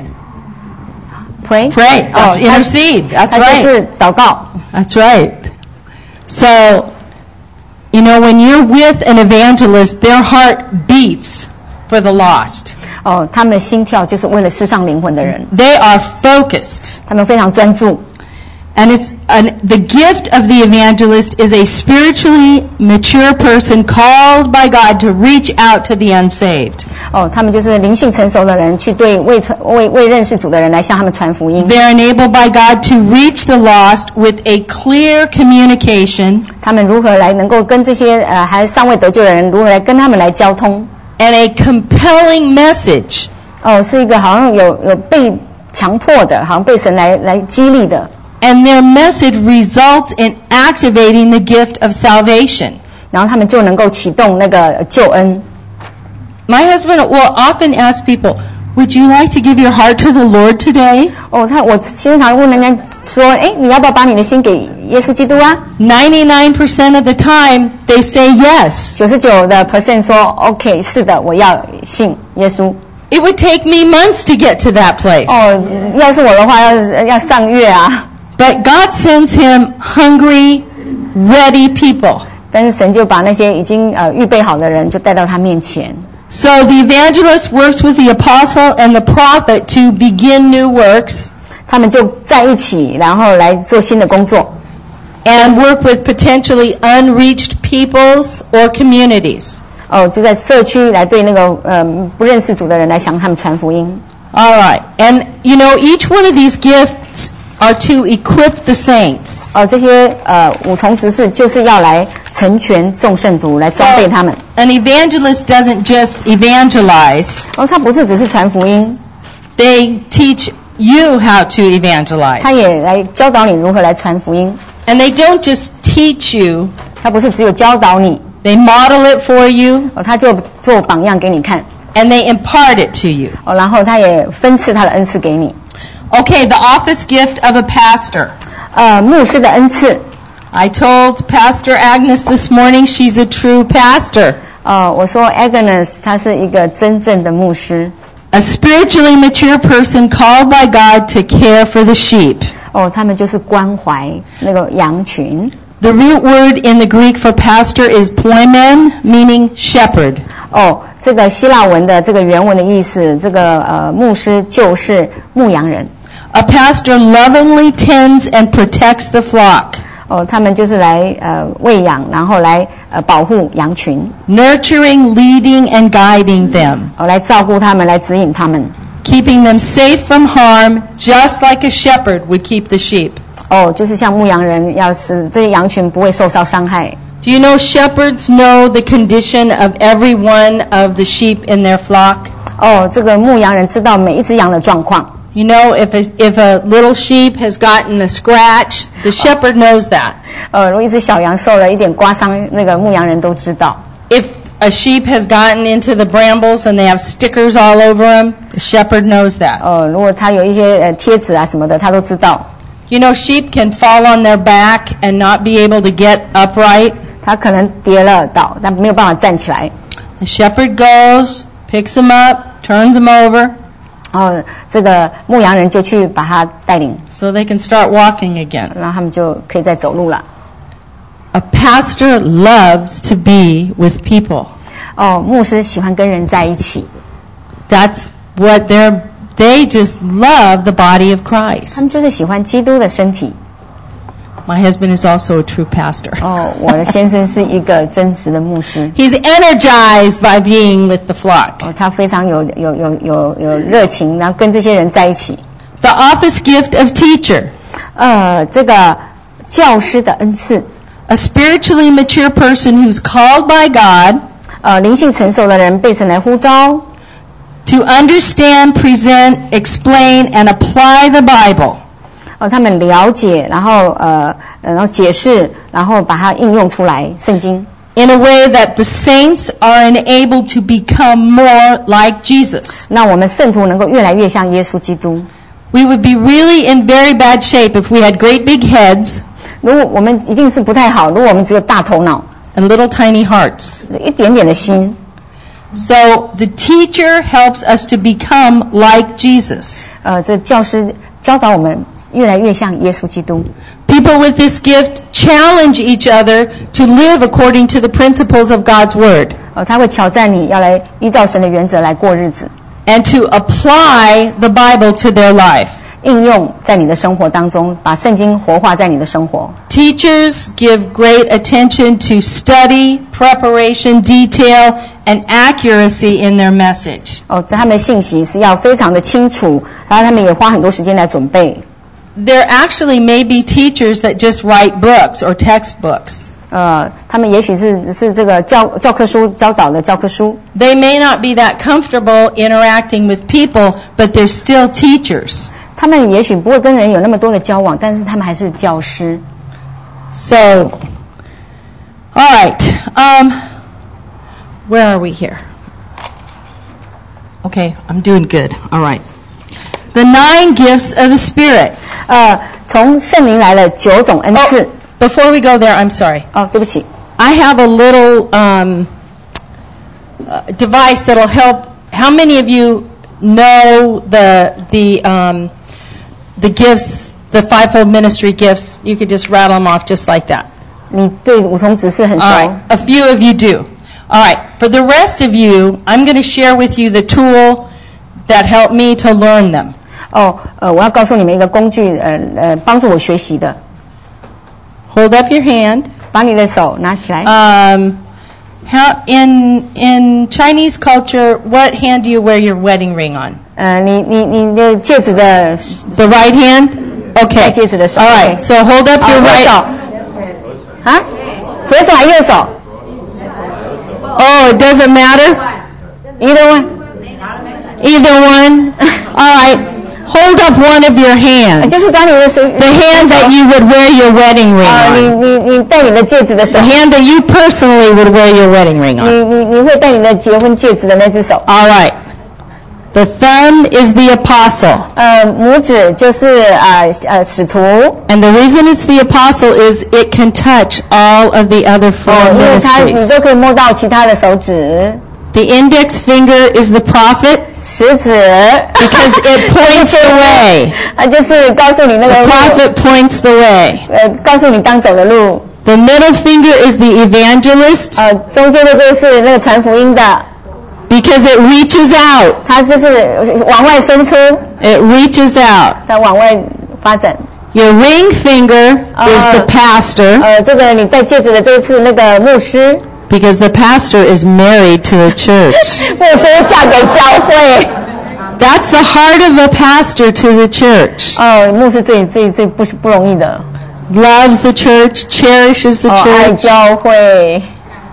pray Pray. 哦 That's intercede. 他 That's 他就 right. 是祷告 That's right. So, you know, when you're with an evangelist, their heart beats for the lost. 哦他们的心跳就是为了世上灵魂的人 They are focused. 他们非常专注 And it's an, the gift of the evangelist is a spiritually mature person called by God to reach out to the unsaved. 哦，他们就是灵性成熟的人，去对未传未未认识主的人来向他们传福音。 They're enabled by God to reach the lost with a clear communication 他们如何来能够跟这些呃还尚未得救的人，如何来跟他们来交通？ and a compelling message. 哦，是一个好像有有被强迫的，好像被神来来激励的。 And their message results in activating the gift of salvation. 然后他们就能够启动那个救恩。 My husband will often ask people, "Would you like to give your heart to the Lord today?" 哦，他我经常问人家说，哎，你要不要把你的心给耶稣基督啊 ninety-nine percent of the time, they say yes. 九十九的 percent 说 OK， 是的，我要信耶稣。 It would take me months to get to that place. 哦，要是我的话，要要上月啊。 But God sends him hungry, ready people. 但是神就把那些已经呃预备好的人就带到他面前。 So the evangelist works with the apostle and the prophet to begin new works. 他们就在一起，然后来做新的工作。 And work with potentially unreached peoples or communities. 哦，就在社区来对那个呃不认识主的人来向他们传福音。 All right. And you know, each one of these gifts are to equip the saints. 哦，这些呃五重执事就是要来成全众圣徒，来装备他们。 An evangelist doesn't just evangelize. 哦，他不是只是传福音， They teach you how to evangelize. 他也来教导你如何来传福音。 And they don't just teach you, 他不是只有教导你， they model it for you, 哦，他就做榜样给你看， and they impart it to you. 哦，然后他也分赐他的恩赐给你。 Okay, the office gift of a pastor. 呃，牧师的恩赐。 I told Pastor Agnes this morning she's a true pastor. 呃，我说 Agnes 他是一个真正的牧师。 A spiritually mature person called by God to care for the sheep. 哦，他们就是关怀那个羊群。 The root word in the Greek for pastor is poimen, meaning shepherd. 哦，这个希腊文的这个原文的意思，这个呃牧师就是牧羊人。 A pastor lovingly tends and protects the flock, 哦，他们就是来呃喂养，然后来呃保护羊群， nurturing, leading, and guiding them, 哦来照顾他们，来指引他们。 keeping them safe from harm, just like a shepherd would keep the sheep. 哦，就是像牧羊人，要使这些羊群不会受到伤害。 Do you know shepherds know the condition of every one of the sheep in their flock? 哦，这个牧羊人知道每一只羊的状况。 You know, if a, if a little sheep has gotten a scratch, the shepherd knows that. 呃，如果一只小羊受了一点刮伤，那个牧羊人都知道。 If a sheep has gotten into the brambles and they have stickers all over them, the shepherd knows that. 呃，如果他有一些呃贴纸啊什么的，他都知道。 You know, sheep can fall on their back and not be able to get upright. 他可能跌了倒，但没有办法站起来。 The shepherd goes, picks them up, turns them over, 然后这个牧羊人就去把他带领， so they can start walking again. 然后他们就可以再走路了。 A pastor loves to be with people. 哦，牧师喜欢跟人在一起， That's what they're, they just love the body of 他 Christ. 们就是喜欢基督的身体。 My husband is also a true pastor. 哦，我的先生是一个真实的牧师， He's energized by being with the flock. 哦，他非常有有有有有热情，然后跟这些人在一起。 The office gift of teacher. 呃，这个教师的恩赐， A spiritually mature person who's called by God 呃，灵性成熟的人被神来呼召， to understand, present, explain, and apply the Bible. 哦，他们了解，然后呃，然后解释，然后把它应用出来，圣经。 in a way that the saints are enabled to become more like Jesus. 那我们圣徒能够越来越像耶稣基督。 We would be really in very bad shape if we had great big heads 如果我们一定是不太好，如果我们只有大头脑， and little tiny hearts. 一点点的心。 So the teacher helps us to become like Jesus. 呃，这教师教导我们越来越像耶稣基督。 People with this gift challenge each other to live according to the principles of God's Word 呃，他会挑战你要来依照神的原则来过日子， and to apply the Bible to their life. 应用在你的生活当中，把圣经活化在你的生活。 Teachers give great attention to study, preparation, detail, and accuracy in their message. 哦，他们的信息是要非常的清楚，然后他们也花很多时间来准备。 There actually may be teachers that just write books or textbooks. 呃，他们也许是是这个教教科书教导的教科书。 They may not be that comfortable interacting with people, but they're still teachers. 他们也许不会跟人有那么多的交往，但是他们还是教师。 So, all right. Um, where are we here? Okay, I'm doing good. All right. The nine gifts of the Spirit. 呃，从圣灵来了九种恩赐。 Oh, before we go there, I'm sorry. 哦，对不起。 I have a little um, uh, device that'll help. How many of you know the the um, the gifts, the fivefold ministry gifts? You could just rattle them off just like that. 你对五重指示很熟。 All right, a few of you do. All right, for the rest of you, I'm going to share with you the tool that helped me to learn them. 哦，呃，我要告诉你们一个工具，呃呃，帮助我学习的。 Hold up your hand. 把你的手拿起来。 Um, how in in Chinese culture, what hand do you wear your wedding ring on? 呃，你你你的戒指的 The right hand. Okay. 戒指的手。 All right. So hold up your 右 right. 手。啊？左手还是右手 Oh, it doesn't matter. ？Either one. Either one. All right. Hold up one of your 呃 hands. 就是把你的手。 The hand that you would wear your wedding ring 啊，你 on. 你你戴你的戒指的手 The。hand that you personally would wear your wedding ring 你 on. 你你会戴你的结婚戒指的那只手。 All right. The thumb is the apostle. 呃，拇指就是呃呃使徒。 And the reason it's the apostle is it can touch all of the other 哦， four 因为它你 ministries. 都可以摸到其他的手指。 The index finger is the prophet 食指 because it points the way. 啊，就是告诉你那 The 个路 prophet points the way. 呃，告诉你当走的路。 The middle finger is the evangelist 呃，中间的这个是那个传福音的， because it reaches out. 它就是往外伸出， It reaches out. 它往外发展。 Your ring finger is the pastor 呃，这个你戴戒指的这个是那个牧师， because the pastor is married to a church. 牧师嫁给教会。 That's the heart of a pastor to the church. 哦，牧师最最最不不容易的， Loves the church, cherishes the 哦，爱 church. 教会。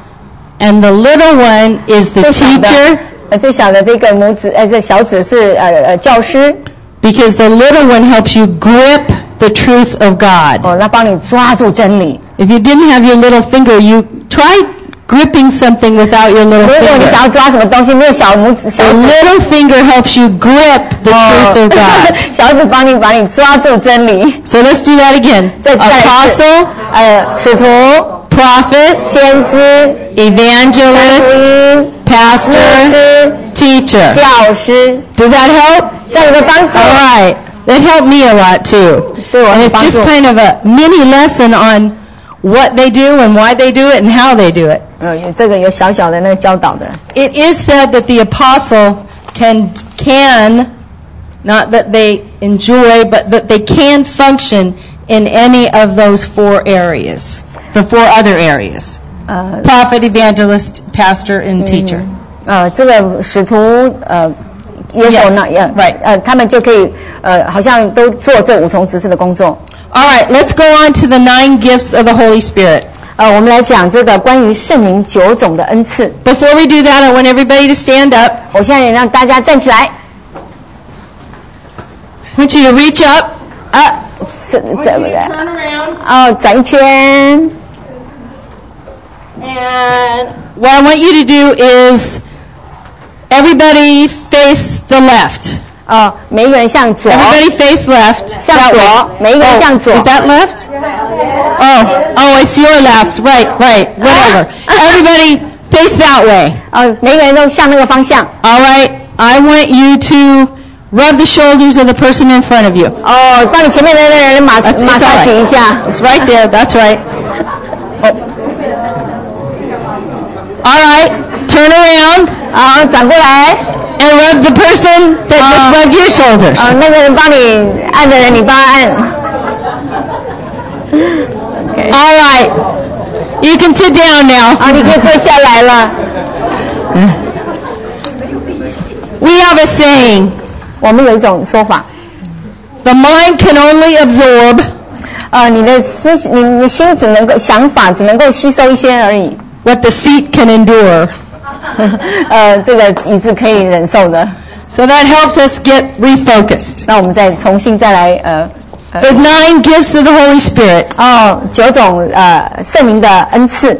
And the little one is the 最小的 teacher 呃，最小的这个拇指，呃，这小指是呃呃教师。 because the little one helps you grip the truth of God. 哦，那帮你抓住真理。 If you didn't have your little finger, you try gripping something without your little 如果你 finger. 想要抓什么东西，没有小拇指、小 The 指， little finger helps you grip the truth of God. 小指帮你把你抓住真理。 So let's do that again. 再再一次 Apostle, 呃，使徒、 prophet, 先知、 evangelist, 牧 pastor, 师、 teacher. 教师， Does that help? 在你的帮助。 All right. That helped me a lot too. 对我 And 很 it's 帮 just 助。 kind of a mini lesson on what they do and why they do it and how they do it. 呃，有这个有小小的那个教导的。 It is said that the apostle can can not that they enjoy but that they can function in any of those four areas. The four other areas. 呃 Prophet, evangelist, pastor, and teacher. 呃，这个使徒呃。也手呢， Yes, 也 right. 呃，他们就可以呃，好像都做这五重执事的工作。 All right, let's go on to the nine gifts of the Holy Spirit. 呃，我们来讲这个关于圣灵九种的恩赐。 Before we do that, I want everybody to stand up. 我现在也让大家站起来， I want you to reach up. 啊，是怎么的？ Turn around. 哦，转一圈。 And what I want you to do is everybody face the left. 哦，每一个人向左， Everybody face left. 向 That 左 way.， 每一个人向左。 Is that left? Oh, oh, it's your left. Right, right, whatever. Everybody face that way. 哦，每一个人都向那个方向。 All right. I want you to rub the shoulders of the person in front of you. 哦，帮你前面的那个人马 That's, 马 it's 上 all 紧一 right. 下。 It's right there. That's right. Oh. All right. Turn around. 好，转过来。 and rub the person that just rubbed your shoulders. 啊，那个人帮你按的人，你帮他按。Okay. All right. You can sit down now. 啊，你可以坐下来了。 We have a saying. 我们有一种说法， The mind can only absorb 呃，你的思，你你心只能够想法只能够吸收一些而已。 what the seat can endure. 呃，这个椅子可以忍受的。 So that helps us get refocused. 那我们再重新再来，呃，呃 The nine gifts of the Holy Spirit. 哦，九种呃圣灵的恩赐。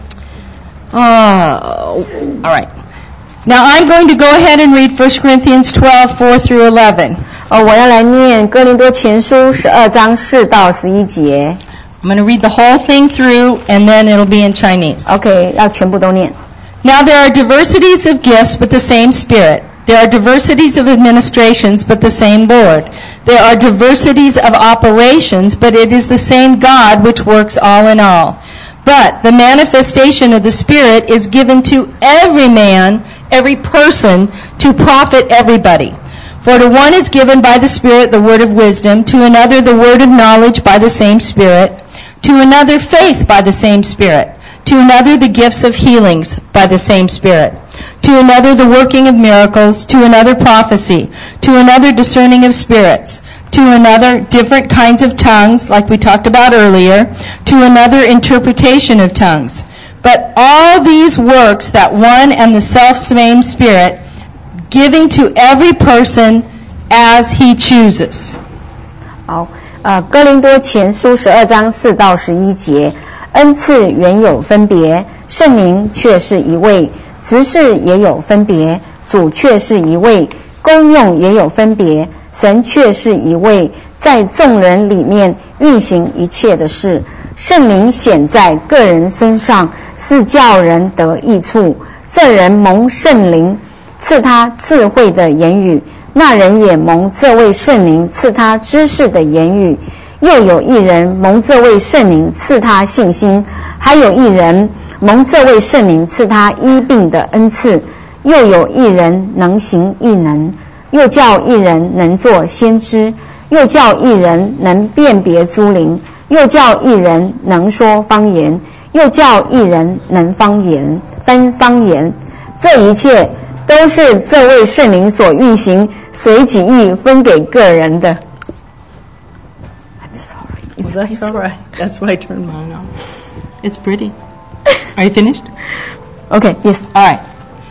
Oh, all right. Now I'm going to go ahead and read First Corinthians twelve, four through eleven. 哦，我要来念哥林多前书十二章四到十一节。 I'm going to read the whole thing through, and then it'll be in Chinese. OK， 要全部都念。 Now there are diversities of gifts, but the same Spirit. There are diversities of administrations, but the same Lord. There are diversities of operations, but it is the same God which works all in all. But the manifestation of the Spirit is given to every man, every person, to profit everybody. For to one is given by the Spirit the word of wisdom, to another the word of knowledge by the same Spirit, to another faith by the same Spirit, to another the gifts of healings by the same Spirit, to another the working of miracles, to another prophecy, to another discerning of spirits, to another different kinds of tongues, like we talked about earlier, to another interpretation of tongues. But all these works that one and the self-same Spirit, giving to every person as he chooses. 好，呃，哥林多前书十二章四到十一节，恩赐原有分别，圣灵却是一位；执事也有分别，主却是一位；功用也有分别，神却是一位，在众人里面运行一切的事。圣灵显在个人身上，是叫人得益处。这人蒙圣灵赐他智慧的言语，那人也蒙这位圣灵赐他知识的言语。又有一人蒙这位圣灵赐他信心，还有一人蒙这位圣灵赐他医病的恩赐。又有一人能行异能，又叫一人能做先知，又叫一人能辨别诸灵，又叫一人能说方言，又叫一人能方言分方言。这一切都是这位圣灵所运行，随己意分给个人的。I'm sorry. Well, that's all right. That's why I turned mine on. It's pretty. Are you finished? Okay, yes. All right.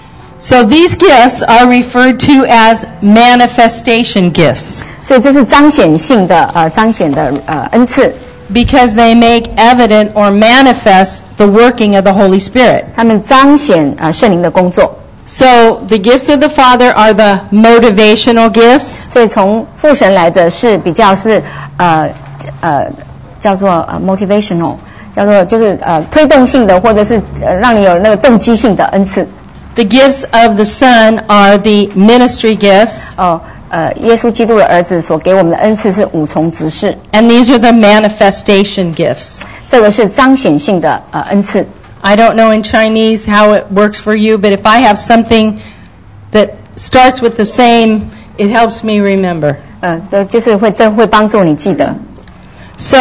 So these gifts are referred to as manifestation gifts 所以这是彰显性的呃彰显的呃恩赐， because they make evident or manifest the working of the Holy Spirit. 他们彰显呃圣灵的工作。 So the gifts of the Father are the motivational gifts. 所以从父神来的是比较是呃呃叫做呃 motivational， 叫做就是呃推动性的，或者是呃让你有那个动机性的恩赐。 The gifts of the Son are the ministry gifts. 哦呃，耶稣基督的儿子所给我们的恩赐是五重执事， And these are the manifestation gifts. 这个是彰显性的呃恩赐。 I don't know in Chinese how it works for you, but if I have something that starts with the same, it helps me remember. 呃，就是会这会帮助你记得。 So,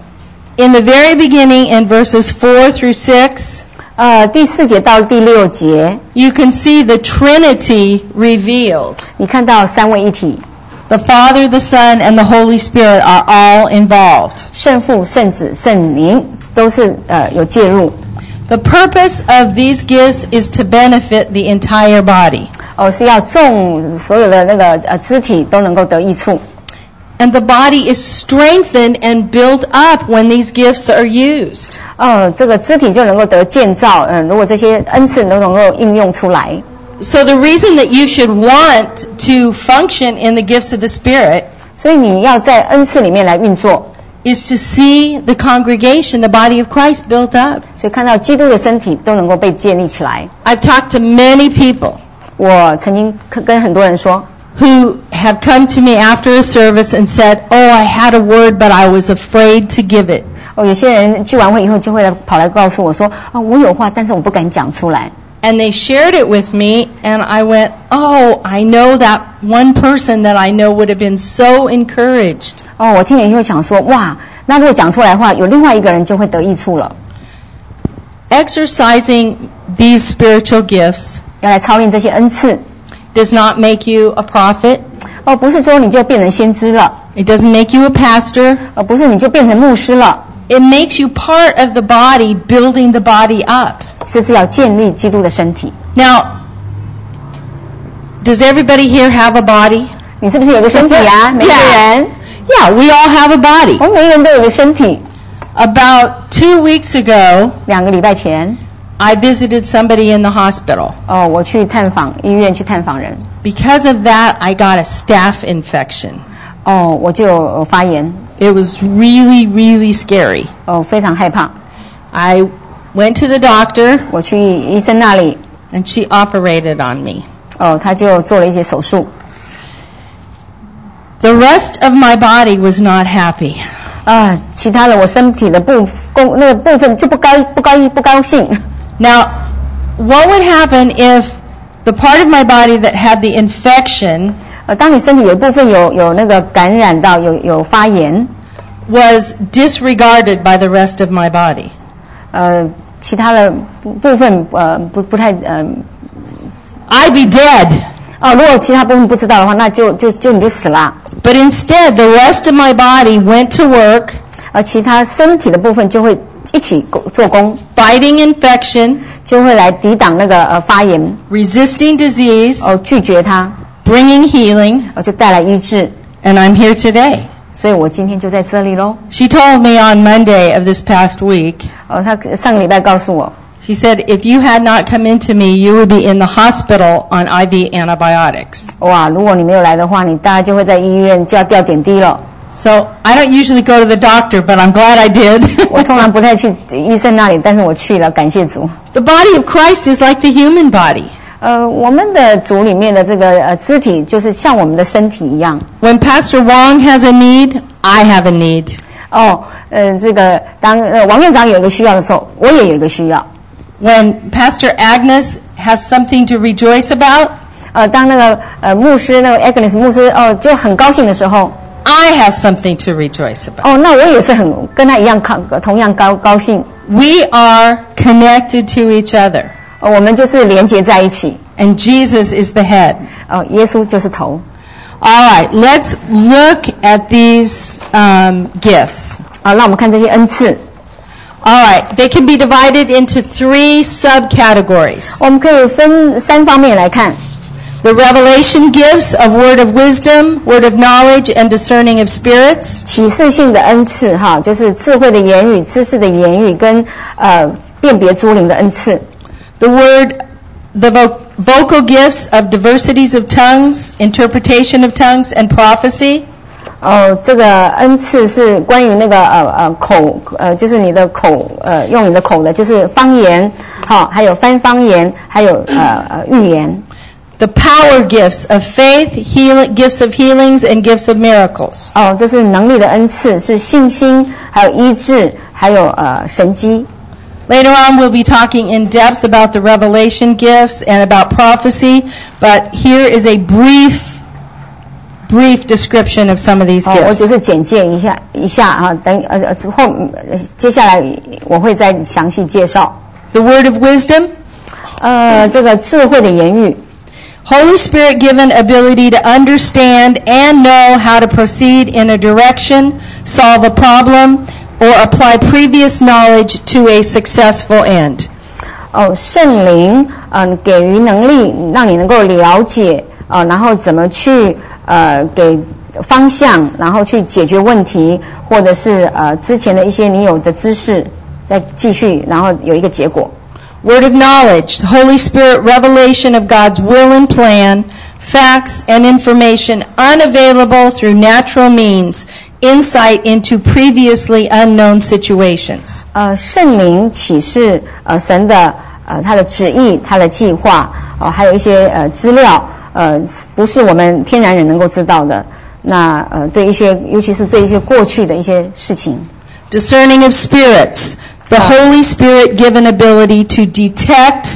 in the very beginning, in verses four through six, 呃，第四节到第六节， you can see the Trinity revealed. 你看到三位一体， The Father, the Son, and the Holy Spirit are all involved. 圣父、圣子、圣灵都是呃有介入。 The purpose of these gifts is to benefit the entire body. 哦，是要众所有的那个呃肢体都能够得益处。 And the body is strengthened and built up when these gifts are used. 哦，这个肢体就能够得建造。嗯、呃，如果这些恩赐都能够应用出来。 So the reason that you should want to function in the gifts of the Spirit 所以你要在恩赐里面来运作， is to see the congregation, the body of Christ, built up. 所以看到基督的身体都能够被建立起来。 I've talked to many people 我曾经跟很多人说， who have come to me after a service and said, "Oh, I had a word, but I was afraid to give it." 哦，有些人聚完会以后就会来跑来告诉我说，啊，我有话，但是我不敢讲出来。 And they shared it with me, and I went, oh, I know that one person that I know would have been so encouraged. 哦，我听了以后想说，哇，那如果讲出来的话，有另外一个人就会得益处了。 Exercising these spiritual gifts 要来操练这些恩赐， does not make you a prophet. 哦，不是说你就变成先知了， It doesn't make you a pastor. 而不是你就变成牧师了， It makes you part of the body, building the body up. 这是要建立基督的身体。 Now, does everybody here have a body? 你是不是有个身体啊？每个人， Yeah, we all have a body. 我们每个人都有个身体。 About two weeks ago, 两个礼拜前， I visited somebody in the hospital. 哦，我去探访医院去探访人， Because of that, I got a staph infection. 哦，我就有发炎， It was really, really scary. 哦，非常害怕。 I went to the doctor, 我去医生那里， and she operated on me. 哦，他就做了一些手术。 The rest of my body was not happy. 啊，其他的我身体的部公那个部分就不高不高不高兴。 Now, what would happen if the part of my body that had the infection 呃，当你身体有一部分有有那个感染到有有发炎， was disregarded by the rest of my body? 呃，其他的部部分呃不不太呃 I'd be dead. 哦，如果其他部分不知道的话，那就就就你就死啦。 But instead, the rest of my body went to work 而其他身体的部分就会一起做工， fighting infection, 就会来抵挡那个呃发炎， resisting disease, 哦拒绝它， bringing healing, 呃就带来医治。 and I'm here today. 所以我今天就在这里咯。 She told me on Monday of this past week, 哦，他上个礼拜告诉我， she said, if you had not come into me, you would be in the hospital on I V antibiotics. 哇，如果你没有来的话，你大概就会在医院就要吊点滴了。 So I don't usually go to the doctor, but I'm glad I did. 我通常不太去医生那里，但是我去了，感谢主。 The body of Christ is like the human body. 呃，我们的组里面的这个呃肢体，就是像我们的身体一样。 When Pastor Wong has a need, I have a need. 哦，呃，这个当呃王院长有一个需要的时候，我也有一个需要。 When Pastor Agnes has something to rejoice about, 呃，当那个呃牧师那个 Agnes 牧师哦就很高兴的时候， I have something to rejoice about. 哦，那我也是很跟他一样高同样高高兴。 We are connected to each other, 哦，我们就是连结在一起。 and Jesus is the head. 哦，耶稣就是头。 All right, let's look at these um, gifts. 啊，让我们看这些恩赐。 All right, they can be divided into three subcategories. 我们可以分三方面来看。 The revelation gifts of word of wisdom, word of knowledge, and discerning of spirits. 启示性的恩赐，哈，就是智慧的言语、知识的言语跟呃辨别诸灵的恩赐。 The word, the vo- vocal gifts of diversities of tongues, interpretation of tongues, and prophecy. 哦，这个恩赐是关于那个呃呃口呃，就是你的口呃用你的口的，就是方言，好，还有翻方言，还有呃呃预言。 The power gifts of faith, healing, gifts of healings, and gifts of miracles. 哦，这是能力的恩赐，是信心，还有医治，还有呃神迹。 Later on, we'll be talking in depth about the revelation gifts and about prophecy, but here is a brief, brief description of some of these 哦，我只 gifts. 是简介一下一下啊，等呃呃后呃接下来我会再详细介绍。 The word of wisdom, 呃，这个智慧的言语。 Holy Spirit given ability to understand and know how to proceed in a direction, solve a problem, or apply previous knowledge to a successful end. 哦，圣灵嗯、呃、给予能力，让你能够了解啊、呃，然后怎么去呃给方向，然后去解决问题，或者是呃之前的一些你有的知识，再继续，然后有一个结果。 Word of knowledge, the Holy Spirit revelation of God's will and plan, facts and information unavailable through natural means, insight into previously unknown situations. 呃，圣灵启示呃神的呃他的旨意，他的计划，哦、呃，还有一些呃资料，呃，不是我们天然人能够知道的。那呃，对一些，尤其是对一些过去的一些事情。 Discerning of spirits, the Holy Spirit given ability to detect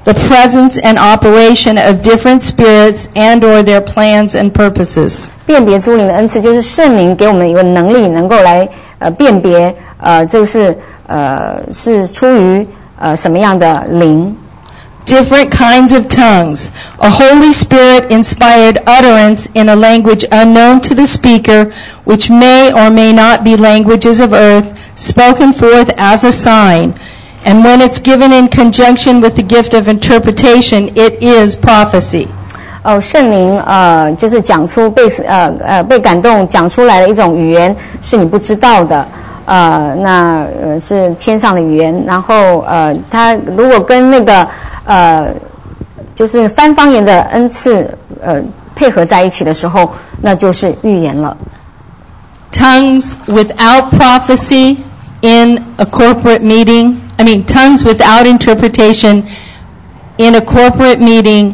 the presence and operation of different spirits and or their plans and purposes. 辨别诸灵的恩赐就是圣灵给我们一个能力，能够来呃辨别呃这个是呃是出于呃什么样的灵。 Different kinds of tongues, a Holy Spirit-inspired utterance in a language unknown to the speaker, which may or may not be languages of earth, spoken forth as a sign. And when it's given in conjunction with the gift of interpretation, it is prophecy. 哦，圣灵呃就是讲出被呃呃被感动讲出来的一种语言，是你不知道的。呃，那呃是天上的语言，然后呃，它如果跟那个呃，就是翻方言的恩赐呃配合在一起的时候，那就是预言了。 Tongues without prophecy in a corporate meeting, I mean tongues without interpretation in a corporate meeting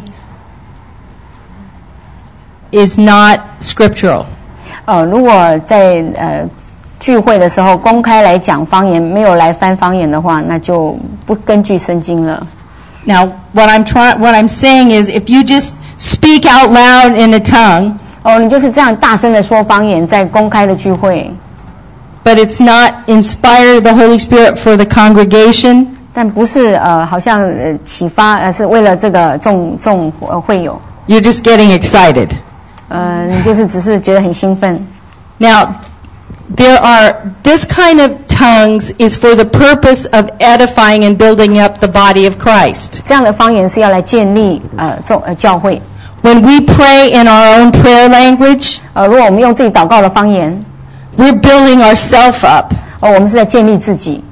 is not scriptural. 呃，如果在呃聚会的时候公开来讲方言，没有来翻方言的话，那就不根据圣经了。 Now, what I'm trying, what I'm saying is, if you just speak out loud in a tongue, 哦，你就是这样大声的说方言，在公开的聚会， but it's not inspired the Holy Spirit for the congregation, 但不是呃，好像呃启发，而是为了这个众众呃会友， you're just getting excited. 呃，你就是只是觉得很兴奋。 Now, there are, this kind of tongues is for the purpose of edifying and building up the body of Christ. 这样的方言是要来建立呃众呃教会。 When we pray in our own prayer language, 呃，如果我们用自己祷告的方言， we're building ourselves up. 哦，我们是在建立自己。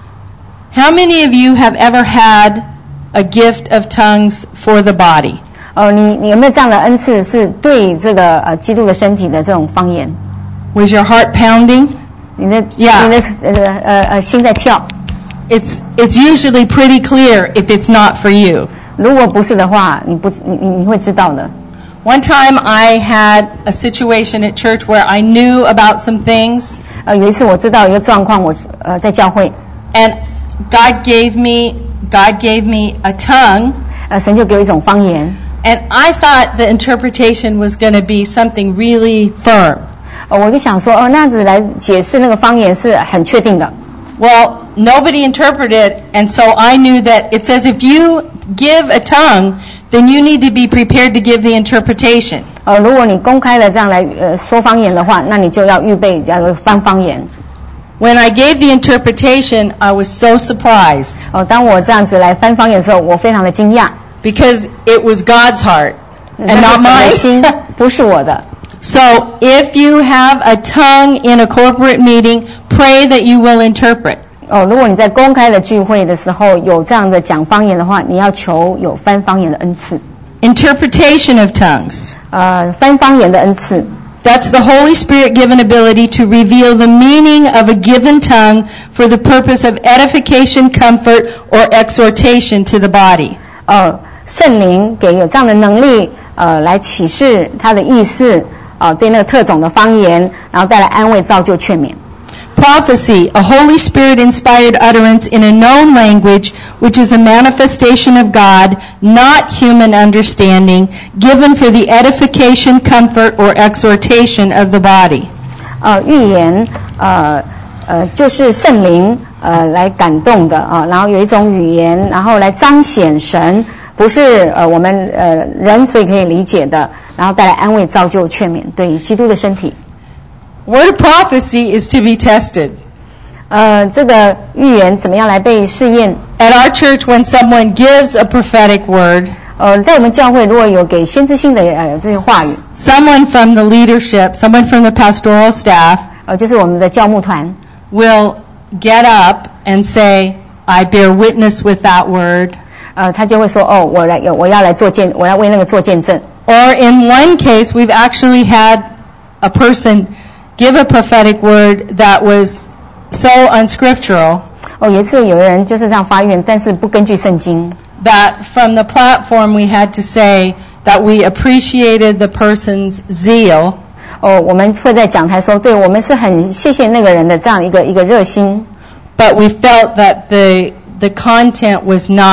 How many of you have ever had a gift of tongues for the body? 哦，你你有没有这样的恩赐，是对这个呃基督的身体的这种方言？ Was your heart pounding? 你的 Yeah. 你的呃呃呃心在跳。 It's it's usually pretty clear if it's not for you. 如果不是的话，你不你你你会知道的。 One time I had a situation at church where I knew about some things, 呃，有一次我知道一个状况，我呃在教会， and God gave me God gave me a tongue, 呃，神就给我一种方言， and I thought the interpretation was going to be something really firm. 呃，我就想说，哦，那样子来解释那个方言是很确定的。 Well, nobody interpreted, and so I knew that it says if you give a tongue, then you need to be prepared to give the interpretation. 呃，如果你公开的这样来呃说方言的话，那你就要预备这个翻方言。 When I gave the interpretation, I was so surprised 哦，当我这样子来翻方言的时候，我非常的惊讶， because it was God's heart 那 and 是 not 神的心 mine. 不是我的。 So if you have a tongue in a corporate meeting, pray that you will interpret. 哦，如果你在公开的聚会的时候有这样的讲方言的话，你要求有翻方言的恩赐。 Interpretation of tongues. 呃，翻方言的恩赐， That's the Holy Spirit-given ability to reveal the meaning of a given tongue for the purpose of edification, comfort, or exhortation to the body. 呃，圣灵给有这样的能力，呃，来启示它的意思，呃，对那个特种的方言，然后带来安慰、造就、劝勉。 Prophecy, a Holy Spirit-inspired utterance in a known language, which is a manifestation of God, not human understanding, given for the edification, comfort, or exhortation of the body. 呃，预言，呃呃，就是圣灵呃来感动的啊、呃，然后有一种语言，然后来彰显神，不是呃我们呃人所以可以理解的，然后带来安慰、造就、劝勉，对于基督的身体。 Word of prophecy is to be tested. 呃，这个预言怎么样来被试验？ At our church, when someone gives a prophetic word, 呃，在我们教会如果有给先知性的呃这些话语， someone from the leadership, someone from the pastoral staff, 呃，就是我们的教牧团 will get up and say, I bear witness with that word. 呃，他就会说，哦，我来有我要来做见，我要为那个做见证。 Or in one case, we've actually had a person give a prophetic word that was so unscriptural 哦，有一次有人就是这样发愿，但是不根据圣经。 that from the platform we had to say that we appreciated the person's zeal, 哦，我们会在讲台说，对我们是很谢谢那个人的这样一个一个热心， but we felt that the the content was not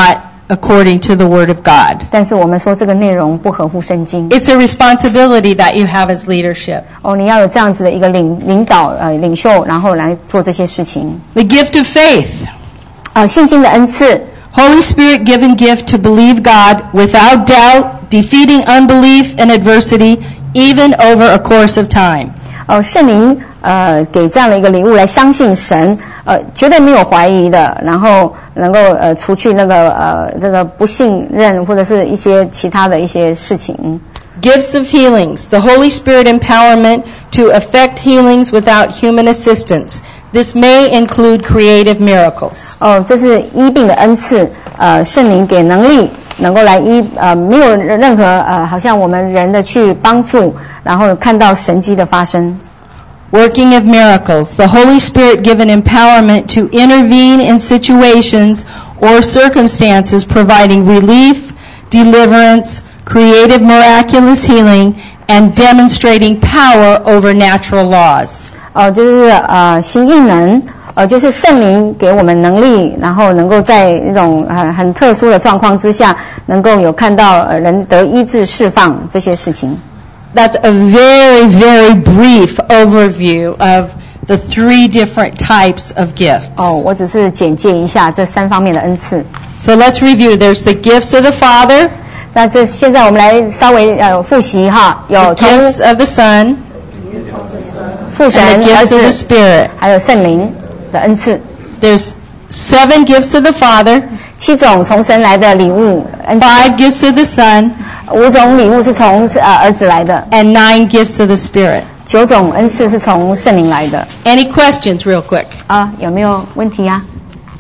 according to the Word of God. 但是我们说这个内容不合乎圣经。 It's a responsibility that you have as leadership. 哦，你要有这样子的一个领领导呃领袖，然后来做这些事情。 The gift of faith. 呃，信心的恩赐。 Holy Spirit given gift to believe God without doubt, defeating unbelief and adversity, even over a course of time. 哦，圣灵呃给这样的一个礼物来相信神，呃绝对没有怀疑的，然后能够呃除去那个呃这个不信任或者是一些其他的一些事情。 Gifts of healings. The Holy Spirit empowerment to effect healings without human assistance. This may include creative miracles. 哦，这是医病的恩赐，呃，圣灵给能力，能够来医，呃，没有任何呃，好像我们人的去帮助，然后看到神迹的发生。 Working of miracles. The Holy Spirit given empowerment to intervene in situations or circumstances providing relief, deliverance, creative miraculous healing, and demonstrating power over natural laws. 哦，就是呃行异能，呃就是圣灵给我们能力，然后能够在一种很很特殊的状况之下，能够有看到呃人得医治释放这些事情。 That's a very, very brief overview of the three different types of gifts. 哦，我只是简介一下这三方面的恩赐。 So let's review. There's the gifts of the Father, 那这现在我们来稍微呃复习哈，有 the 从 gifts of the Son, 父神、 and the 儿 gifts of the 子， Spirit. 还有圣灵的恩赐。 There's seven gifts of the Father, 七种从神来的礼物，恩赐 five gifts of the Son, 五种礼物是从呃儿子来的， and nine gifts of the Spirit. 九种恩赐是从圣灵来的。 Any questions real quick? 啊，有没有问题啊？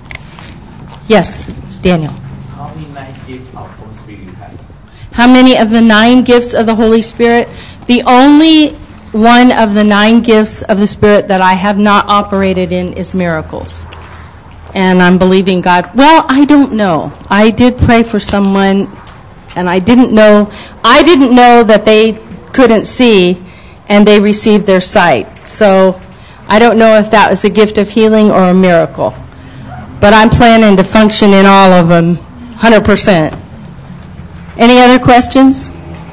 Yes, Daniel. How many nine gifts of Holy Spirit you have? How many of the nine gifts of the Holy Spirit? The only one of the nine gifts of the Spirit that I have not operated in is miracles. And I'm believing God. Well, I don't know. I did pray for someone, and I didn't know. I didn't know that they couldn't see, and they received their sight. So I don't know if that was a gift of healing or a miracle. But I'm planning to function in all of them, one hundred percent. Any other questions?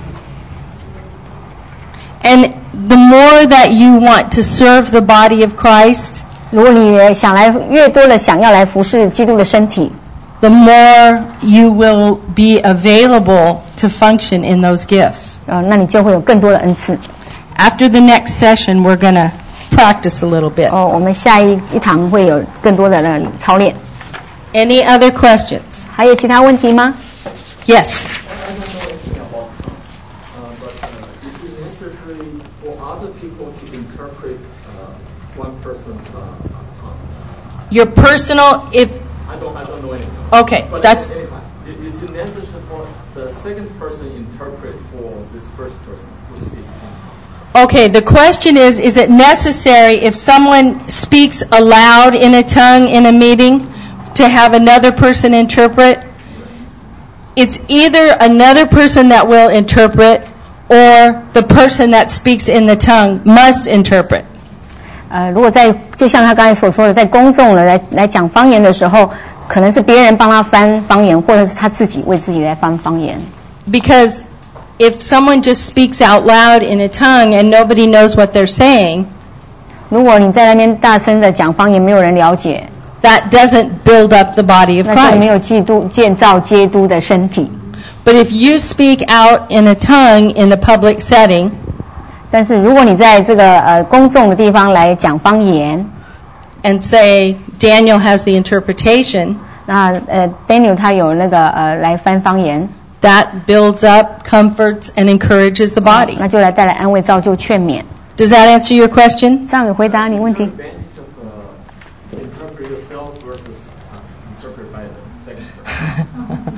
And the more that you want to serve the body of Christ, 如果你想来越多的想要来服侍基督的身体， the more you will be available to function in those gifts. 呃，那你就会有更多的恩赐。 After the next session, we're going to practice a little bit. 哦，我们下一一堂会有更多的呃操练。 Any other questions? 还有其他问题吗？ Yes. I don't know anything about uh, but uh, is it necessary for other people to interpret uh, one person's uh, tongue? Your personal, if, I don't, I don't know anything. okay, But that's, anyhow, i- is it necessary for the second person interpret for this first person who speaks? okay, the question is, is it necessary if someone speaks aloud in a tongue in a meeting to have another person interpret? It's either another person that will interpret or the person that speaks in the tongue must interpret. 呃，如果在就像他刚才所说的，在公众的来来讲方言的时候，可能是别人帮他翻方言，或者是他自己为自己来翻方言。 Because if someone just speaks out loud in a tongue and nobody knows what they're saying, 如果你在那边大声的讲方言，没有人了解， that doesn't build up the body of 那就没有 Christ. 基督建造基督的身体。 But if you speak out in a tongue in a public setting, 但是如果你在这个呃公众的地方来讲方言， and say Daniel has the interpretation, 那呃 Daniel 他有那个呃来翻方言， that builds up, comforts, and encourages the body. 那就来带来安慰、造就、劝勉。 Does that answer your question? 这样有回答你问题？ Advantage of uh, interpret yourself versus uh, interpret by the second person.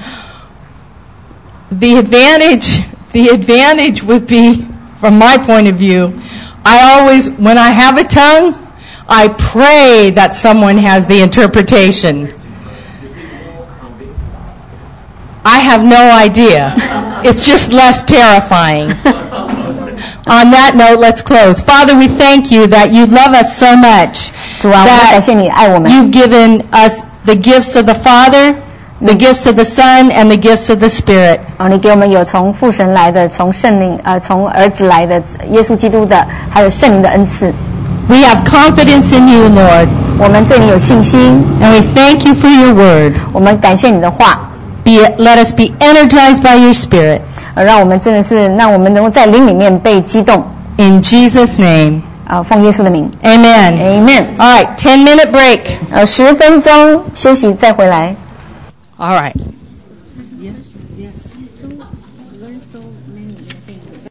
The advantage, the advantage would be, from my point of view, I always, when I have a tongue, I pray that someone has the interpretation. Is it more convincing? I have no idea. It's just less terrifying. On that note, let's close. Father, we thank you that you love us so much 主啊，我们感谢你爱我们， you've given us the gifts of the Father, the gifts of the Son and the gifts of the Spirit. 哦，你给我们有从父神来的，从圣灵呃，从儿子来的，耶稣基督的，还有圣灵的恩赐。 We have confidence in you, Lord, 我们对你有信心， and we thank you for your word. 我们感谢你的话， Be let us be energized by your Spirit. 呃，让我们真的是，让我们能够在灵里面被激动。 In Jesus' name, 啊、奉耶稣的名 amen. ，Amen。 All right, ten minute break. 呃，十分钟休息再回来。 All right.